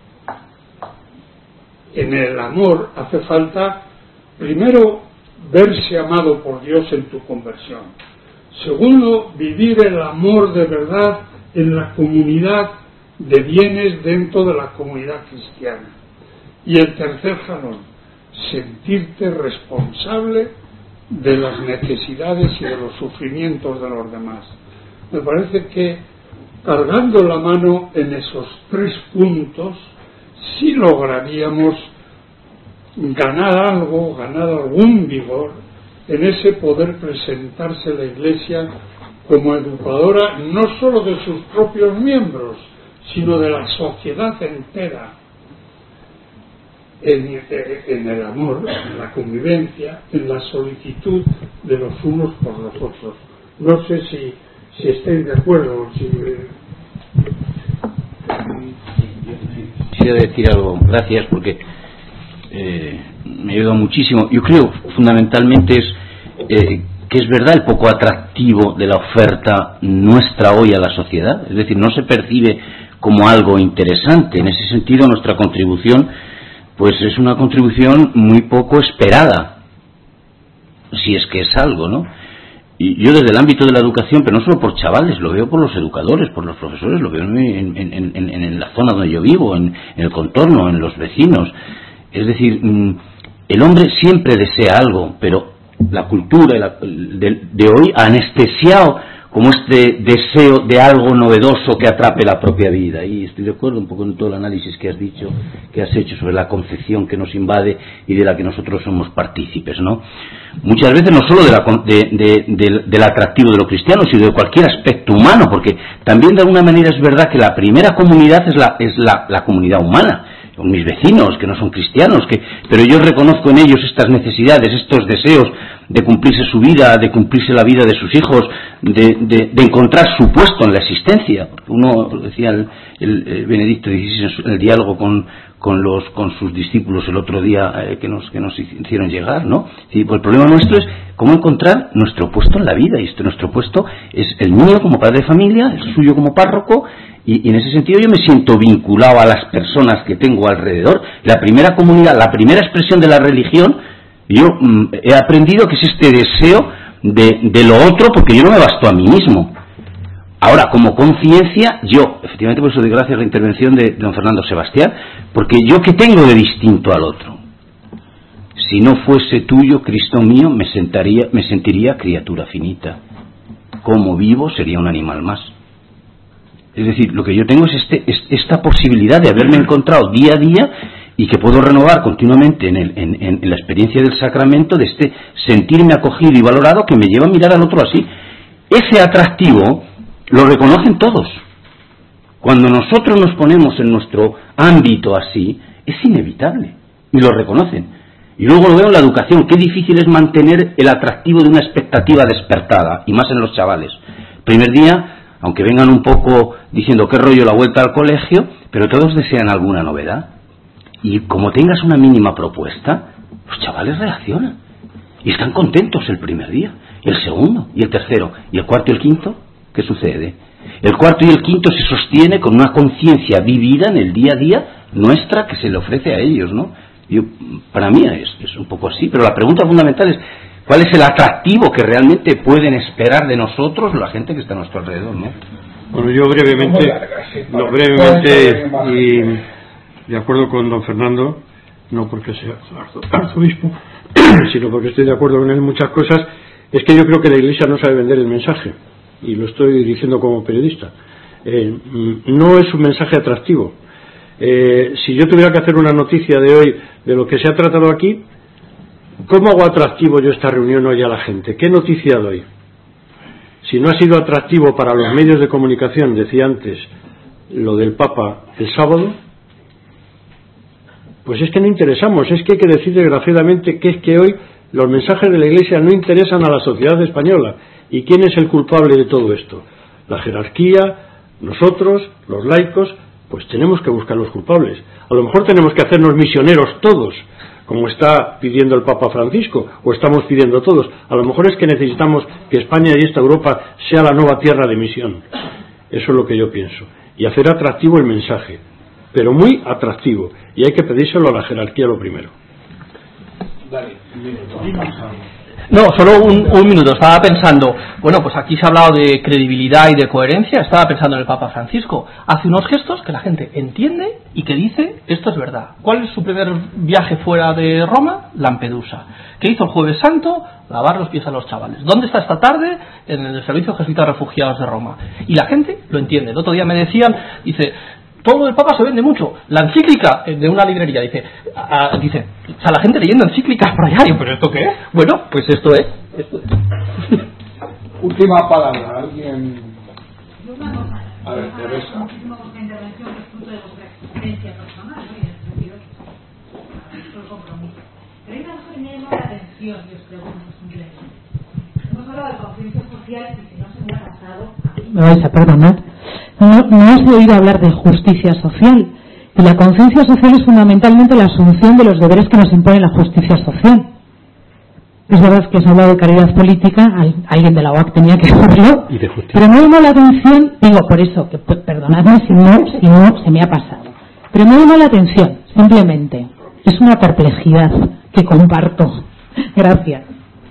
en el amor hace falta, primero, verse amado por Dios en tu conversión. Segundo, vivir el amor de verdad en la comunidad de bienes dentro de la comunidad cristiana. Y el tercer jalón, sentirte responsable de las necesidades y de los sufrimientos de los demás. Me parece que cargando la mano en esos tres puntos, sí lograríamos ganar algo, ganar algún vigor en ese poder presentarse la Iglesia como educadora no sólo de sus propios miembros, sino de la sociedad entera, en, en el amor, en la convivencia, en la solicitud de los unos por los otros. No sé si, si estáis de acuerdo. Si, Quisiera decir algo, gracias, porque eh, me ayuda muchísimo. Yo creo fundamentalmente es eh, que es verdad el poco atractivo de la oferta nuestra hoy a la sociedad, es decir, no se percibe como algo interesante. En ese sentido, nuestra contribución pues es una contribución muy poco esperada, si es que es algo, ¿no? Y yo desde el ámbito de la educación, pero no solo por chavales, lo veo por los educadores, por los profesores, lo veo en, en, en, en, en la zona donde yo vivo, en, en el contorno, en los vecinos. Es decir, el hombre siempre desea algo, pero la cultura de, de hoy ha anestesiado como este deseo de algo novedoso que atrape la propia vida. Y estoy de acuerdo un poco en todo el análisis que has dicho, que has hecho sobre la concepción que nos invade y de la que nosotros somos partícipes, ¿no? Muchas veces no solo de la, de, de, de, del atractivo de lo cristiano, sino de cualquier aspecto humano, porque también de alguna manera es verdad que la primera comunidad es la, es la, la comunidad humana, con mis vecinos que no son cristianos, que, pero yo reconozco en ellos estas necesidades, estos deseos de cumplirse su vida, de cumplirse la vida de sus hijos, de, de, de encontrar su puesto en la existencia. Uno, decía el, el, el Benedicto dieciséis en el diálogo con, con, los, con sus discípulos el otro día eh, que, nos, que nos hicieron llegar, ¿no? Y pues el problema nuestro es cómo encontrar nuestro puesto en la vida, y esto, nuestro puesto es el mío como padre de familia, el suyo como párroco, y, y en ese sentido yo me siento vinculado a las personas que tengo alrededor. La primera comunidad, la primera expresión de la religión, yo mm, he aprendido que es este deseo de, de lo otro, porque yo no me basto a mí mismo. Ahora, como conciencia, yo, efectivamente por eso doy gracias a la intervención de don Fernando Sebastián, porque yo, ¿qué tengo de distinto al otro? Si no fuese tuyo, Cristo mío, me, sentaría, me sentiría criatura finita. Como vivo, sería un animal más. Es decir, lo que yo tengo es, este, es esta posibilidad de haberme encontrado día a día y que puedo renovar continuamente en, el, en, en la experiencia del sacramento, de este sentirme acogido y valorado, que me lleva a mirar al otro así. Ese atractivo lo reconocen todos. Cuando nosotros nos ponemos en nuestro ámbito así, es inevitable, y lo reconocen. Y luego lo veo en la educación, qué difícil es mantener el atractivo de una expectativa despertada, y más en los chavales. Primer día, aunque vengan un poco diciendo qué rollo la vuelta al colegio, pero todos desean alguna novedad. Y como tengas una mínima propuesta, los chavales reaccionan. Y están contentos el primer día, y el segundo, y el tercero, y el cuarto y el quinto. ¿Qué sucede? El cuarto y el quinto se sostiene con una conciencia vivida en el día a día nuestra que se le ofrece a ellos, ¿no? Yo, para mí es, es un poco así, pero la pregunta fundamental es ¿cuál es el atractivo que realmente pueden esperar de nosotros la gente que está a nuestro alrededor, ¿no? Bueno, yo brevemente, no, brevemente y de acuerdo con don Fernando, no porque sea arzobispo, sino porque estoy de acuerdo con él en muchas cosas, es que yo creo que la Iglesia no sabe vender el mensaje, y lo estoy diciendo como periodista. Eh, no es un mensaje atractivo. Eh, si yo tuviera que hacer una noticia de hoy de lo que se ha tratado aquí, ¿cómo hago atractivo yo esta reunión hoy a la gente? ¿Qué noticia doy? Si no ha sido atractivo para los medios de comunicación, decía antes, lo del Papa el sábado, pues es que no interesamos, es que hay que decir desgraciadamente que es que hoy Los mensajes de la Iglesia no interesan a la sociedad española. ¿Y quién es el culpable de todo esto? La jerarquía, nosotros, los laicos. Pues tenemos que buscar los culpables. A lo mejor tenemos que hacernos misioneros todos, como está pidiendo el Papa Francisco, o estamos pidiendo todos. A lo mejor es que necesitamos que España y esta Europa sea la nueva tierra de misión. Eso es lo que yo pienso. Y hacer atractivo el mensaje, pero muy atractivo. Y hay que pedírselo a la jerarquía lo primero. Dale, un minuto. No, solo un, un minuto. Estaba pensando, bueno, pues aquí se ha hablado de credibilidad y de coherencia. Estaba pensando en el Papa Francisco. Hace unos gestos que la gente entiende y que dice, esto es verdad. ¿Cuál es su primer viaje fuera de Roma? Lampedusa. ¿Qué hizo el Jueves Santo? Lavar los pies a los chavales. ¿Dónde está esta tarde? En el Servicio Jesuita de Refugiados de Roma. Y la gente lo entiende. El otro día me decían, dice, todo lo del Papa se vende mucho. La encíclica de una librería, dice, a, a, dice, o sea, la gente leyendo encíclicas por allá. ¿Pero esto qué es? Bueno, pues esto es. Esto es. Última palabra, alguien. A ver, Teresa. Muchísima vuestra intervención que es fruto de vuestra experiencia personal, ¿no? Y en ese sentido, el compromiso. Pero hay una cosa que me llama la atención y os pregunto simplemente. Hemos hablado de conciencia social y si no se me ha pasado, me vais a perdonar. No, no os he oído hablar de justicia social. Y la conciencia social es fundamentalmente la asunción de los deberes que nos impone la justicia social. Es verdad que os he hablado de caridad política, alguien de la O A C tenía que hacerlo, pero me llamó la atención, digo por eso, que perdonadme si no, si no se me ha pasado, pero me llamó la atención, simplemente, es una perplejidad que comparto. Gracias.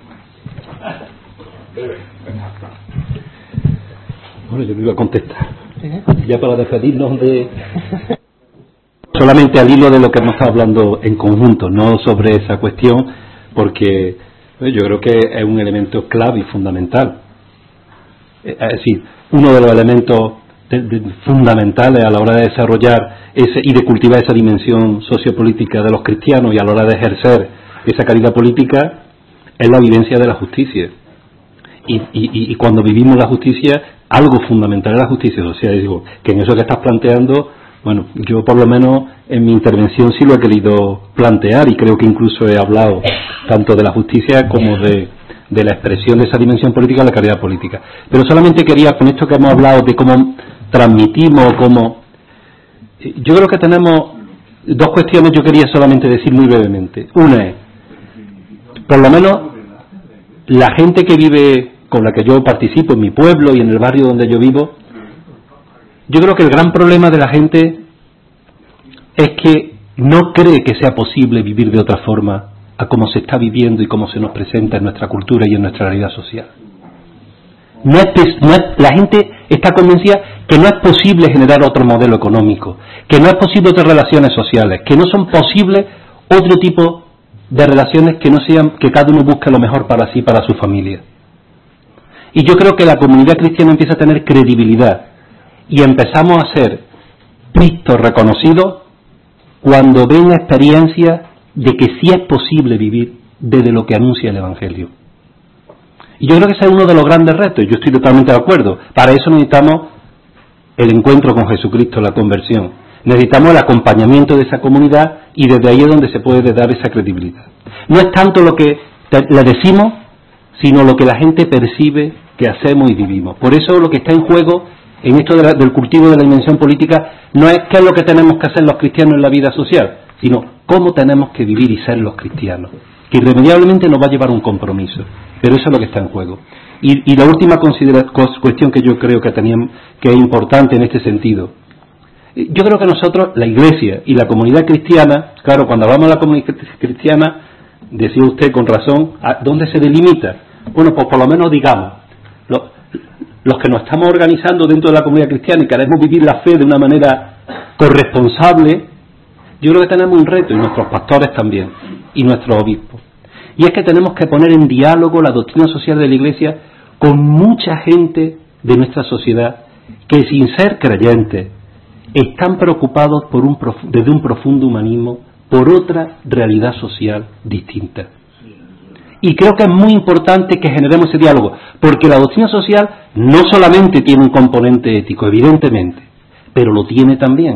Bueno, yo me iba a contestar. Ya para despedirnos de... Solamente al hilo de lo que hemos estado hablando en conjunto, no sobre esa cuestión, porque yo creo que es un elemento clave y fundamental. Es decir, uno de los elementos de, de, fundamentales a la hora de desarrollar ese y de cultivar esa dimensión sociopolítica de los cristianos y a la hora de ejercer esa caridad política es la vivencia de la justicia. Y, y, y cuando vivimos la justicia, algo fundamental es la justicia social. Digo, que en eso que estás planteando, bueno, yo por lo menos en mi intervención sí lo he querido plantear y creo que incluso he hablado tanto de la justicia como de, de la expresión de esa dimensión política de la caridad política. Pero solamente quería, con esto que hemos hablado de cómo transmitimos, cómo... Yo creo que tenemos dos cuestiones, yo quería solamente decir muy brevemente. Una es, por lo menos, la gente que vive, con la que yo participo en mi pueblo y en el barrio donde yo vivo, yo creo que el gran problema de la gente es que no cree que sea posible vivir de otra forma a cómo se está viviendo y cómo se nos presenta en nuestra cultura y en nuestra realidad social. No es, no es, la gente está convencida que no es posible generar otro modelo económico, que no es posible otras relaciones sociales, que no son posibles otro tipo de relaciones que no sean que cada uno busque lo mejor para sí, para su familia. Y yo creo que la comunidad cristiana empieza a tener credibilidad y empezamos a ser vistos, reconocidos, cuando ven experiencias de que sí es posible vivir desde lo que anuncia el Evangelio. Y yo creo que ese es uno de los grandes retos, yo estoy totalmente de acuerdo. Para eso necesitamos el encuentro con Jesucristo, la conversión. Necesitamos el acompañamiento de esa comunidad y desde ahí es donde se puede dar esa credibilidad. No es tanto lo que le decimos, sino lo que la gente percibe que hacemos y vivimos. Por eso lo que está en juego en esto de la, del cultivo de la dimensión política no es qué es lo que tenemos que hacer los cristianos en la vida social, sino cómo tenemos que vivir y ser los cristianos, que irremediablemente nos va a llevar a un compromiso, pero eso es lo que está en juego. Y, y la última considera, cuestión que yo creo que, teníamos, que es importante en este sentido, yo creo que nosotros, la Iglesia y la comunidad cristiana, claro, cuando hablamos de la comunidad cristiana, decía usted con razón, ¿dónde se delimita? Bueno, pues por lo menos digamos, lo, los que nos estamos organizando dentro de la comunidad cristiana y queremos vivir la fe de una manera corresponsable, yo creo que tenemos un reto, y nuestros pastores también, y nuestros obispos. Y es que tenemos que poner en diálogo la doctrina social de la Iglesia con mucha gente de nuestra sociedad que sin ser creyentes están preocupados por un, desde un profundo humanismo por otra realidad social distinta. Y creo que es muy importante que generemos ese diálogo, porque la doctrina social no solamente tiene un componente ético, evidentemente, pero lo tiene también.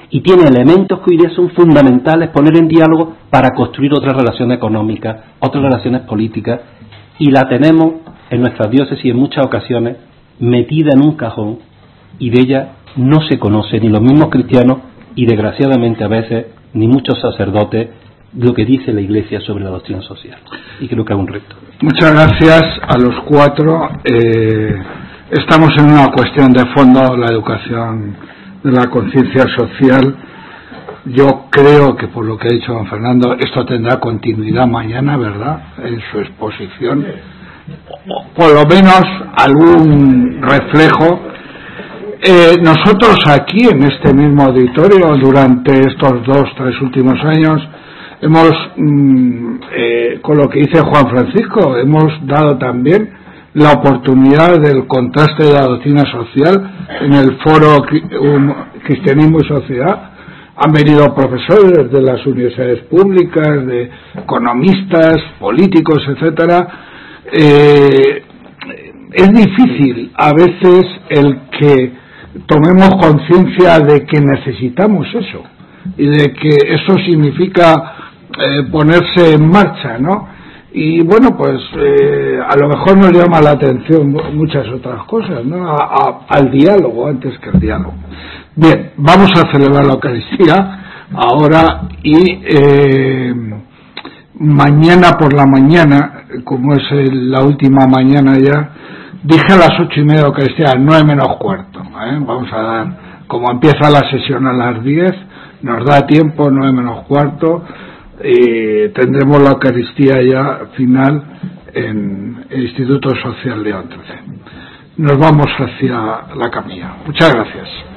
y tiene elementos que hoy día son fundamentales poner en diálogo para construir otras relaciones económicas, otras relaciones políticas, y la tenemos en nuestras diócesis en muchas ocasiones metida en un cajón, y de ella no se conoce ni los mismos cristianos y desgraciadamente a veces ni muchos sacerdotes lo que dice la Iglesia sobre la doctrina social, y creo que es un reto. Muchas gracias a los cuatro. Eh, estamos en una cuestión de fondo, la educación de la conciencia social. Yo creo que, por lo que ha dicho don Fernando, esto tendrá continuidad mañana, ¿verdad?, en su exposición, o por lo menos algún reflejo. Eh, nosotros aquí, en este mismo auditorio, durante estos dos, tres últimos años, hemos, mmm, eh, con lo que dice Juan Francisco, hemos dado también la oportunidad del contraste de la doctrina social en el foro Cristianismo y Sociedad. Han venido profesores de las universidades públicas, de economistas, políticos, etcétera. Eh, es difícil a veces el que tomemos conciencia de que necesitamos eso y de que eso significa eh, ponerse en marcha, ¿no? Y bueno, pues eh, a lo mejor nos llama la atención muchas otras cosas, ¿no? A, a, al diálogo antes que el diálogo. Bien, vamos a celebrar la Eucaristía ahora y eh, mañana por la mañana, como es el, la última mañana ya, dije a las ocho y media Eucaristía, a nueve menos cuarto, ¿eh? Vamos a dar, como empieza la sesión a las diez, nos da tiempo, nueve menos cuarto, y tendremos la Eucaristía ya final en el Instituto Social León trece. Nos vamos hacia la camilla. Muchas gracias.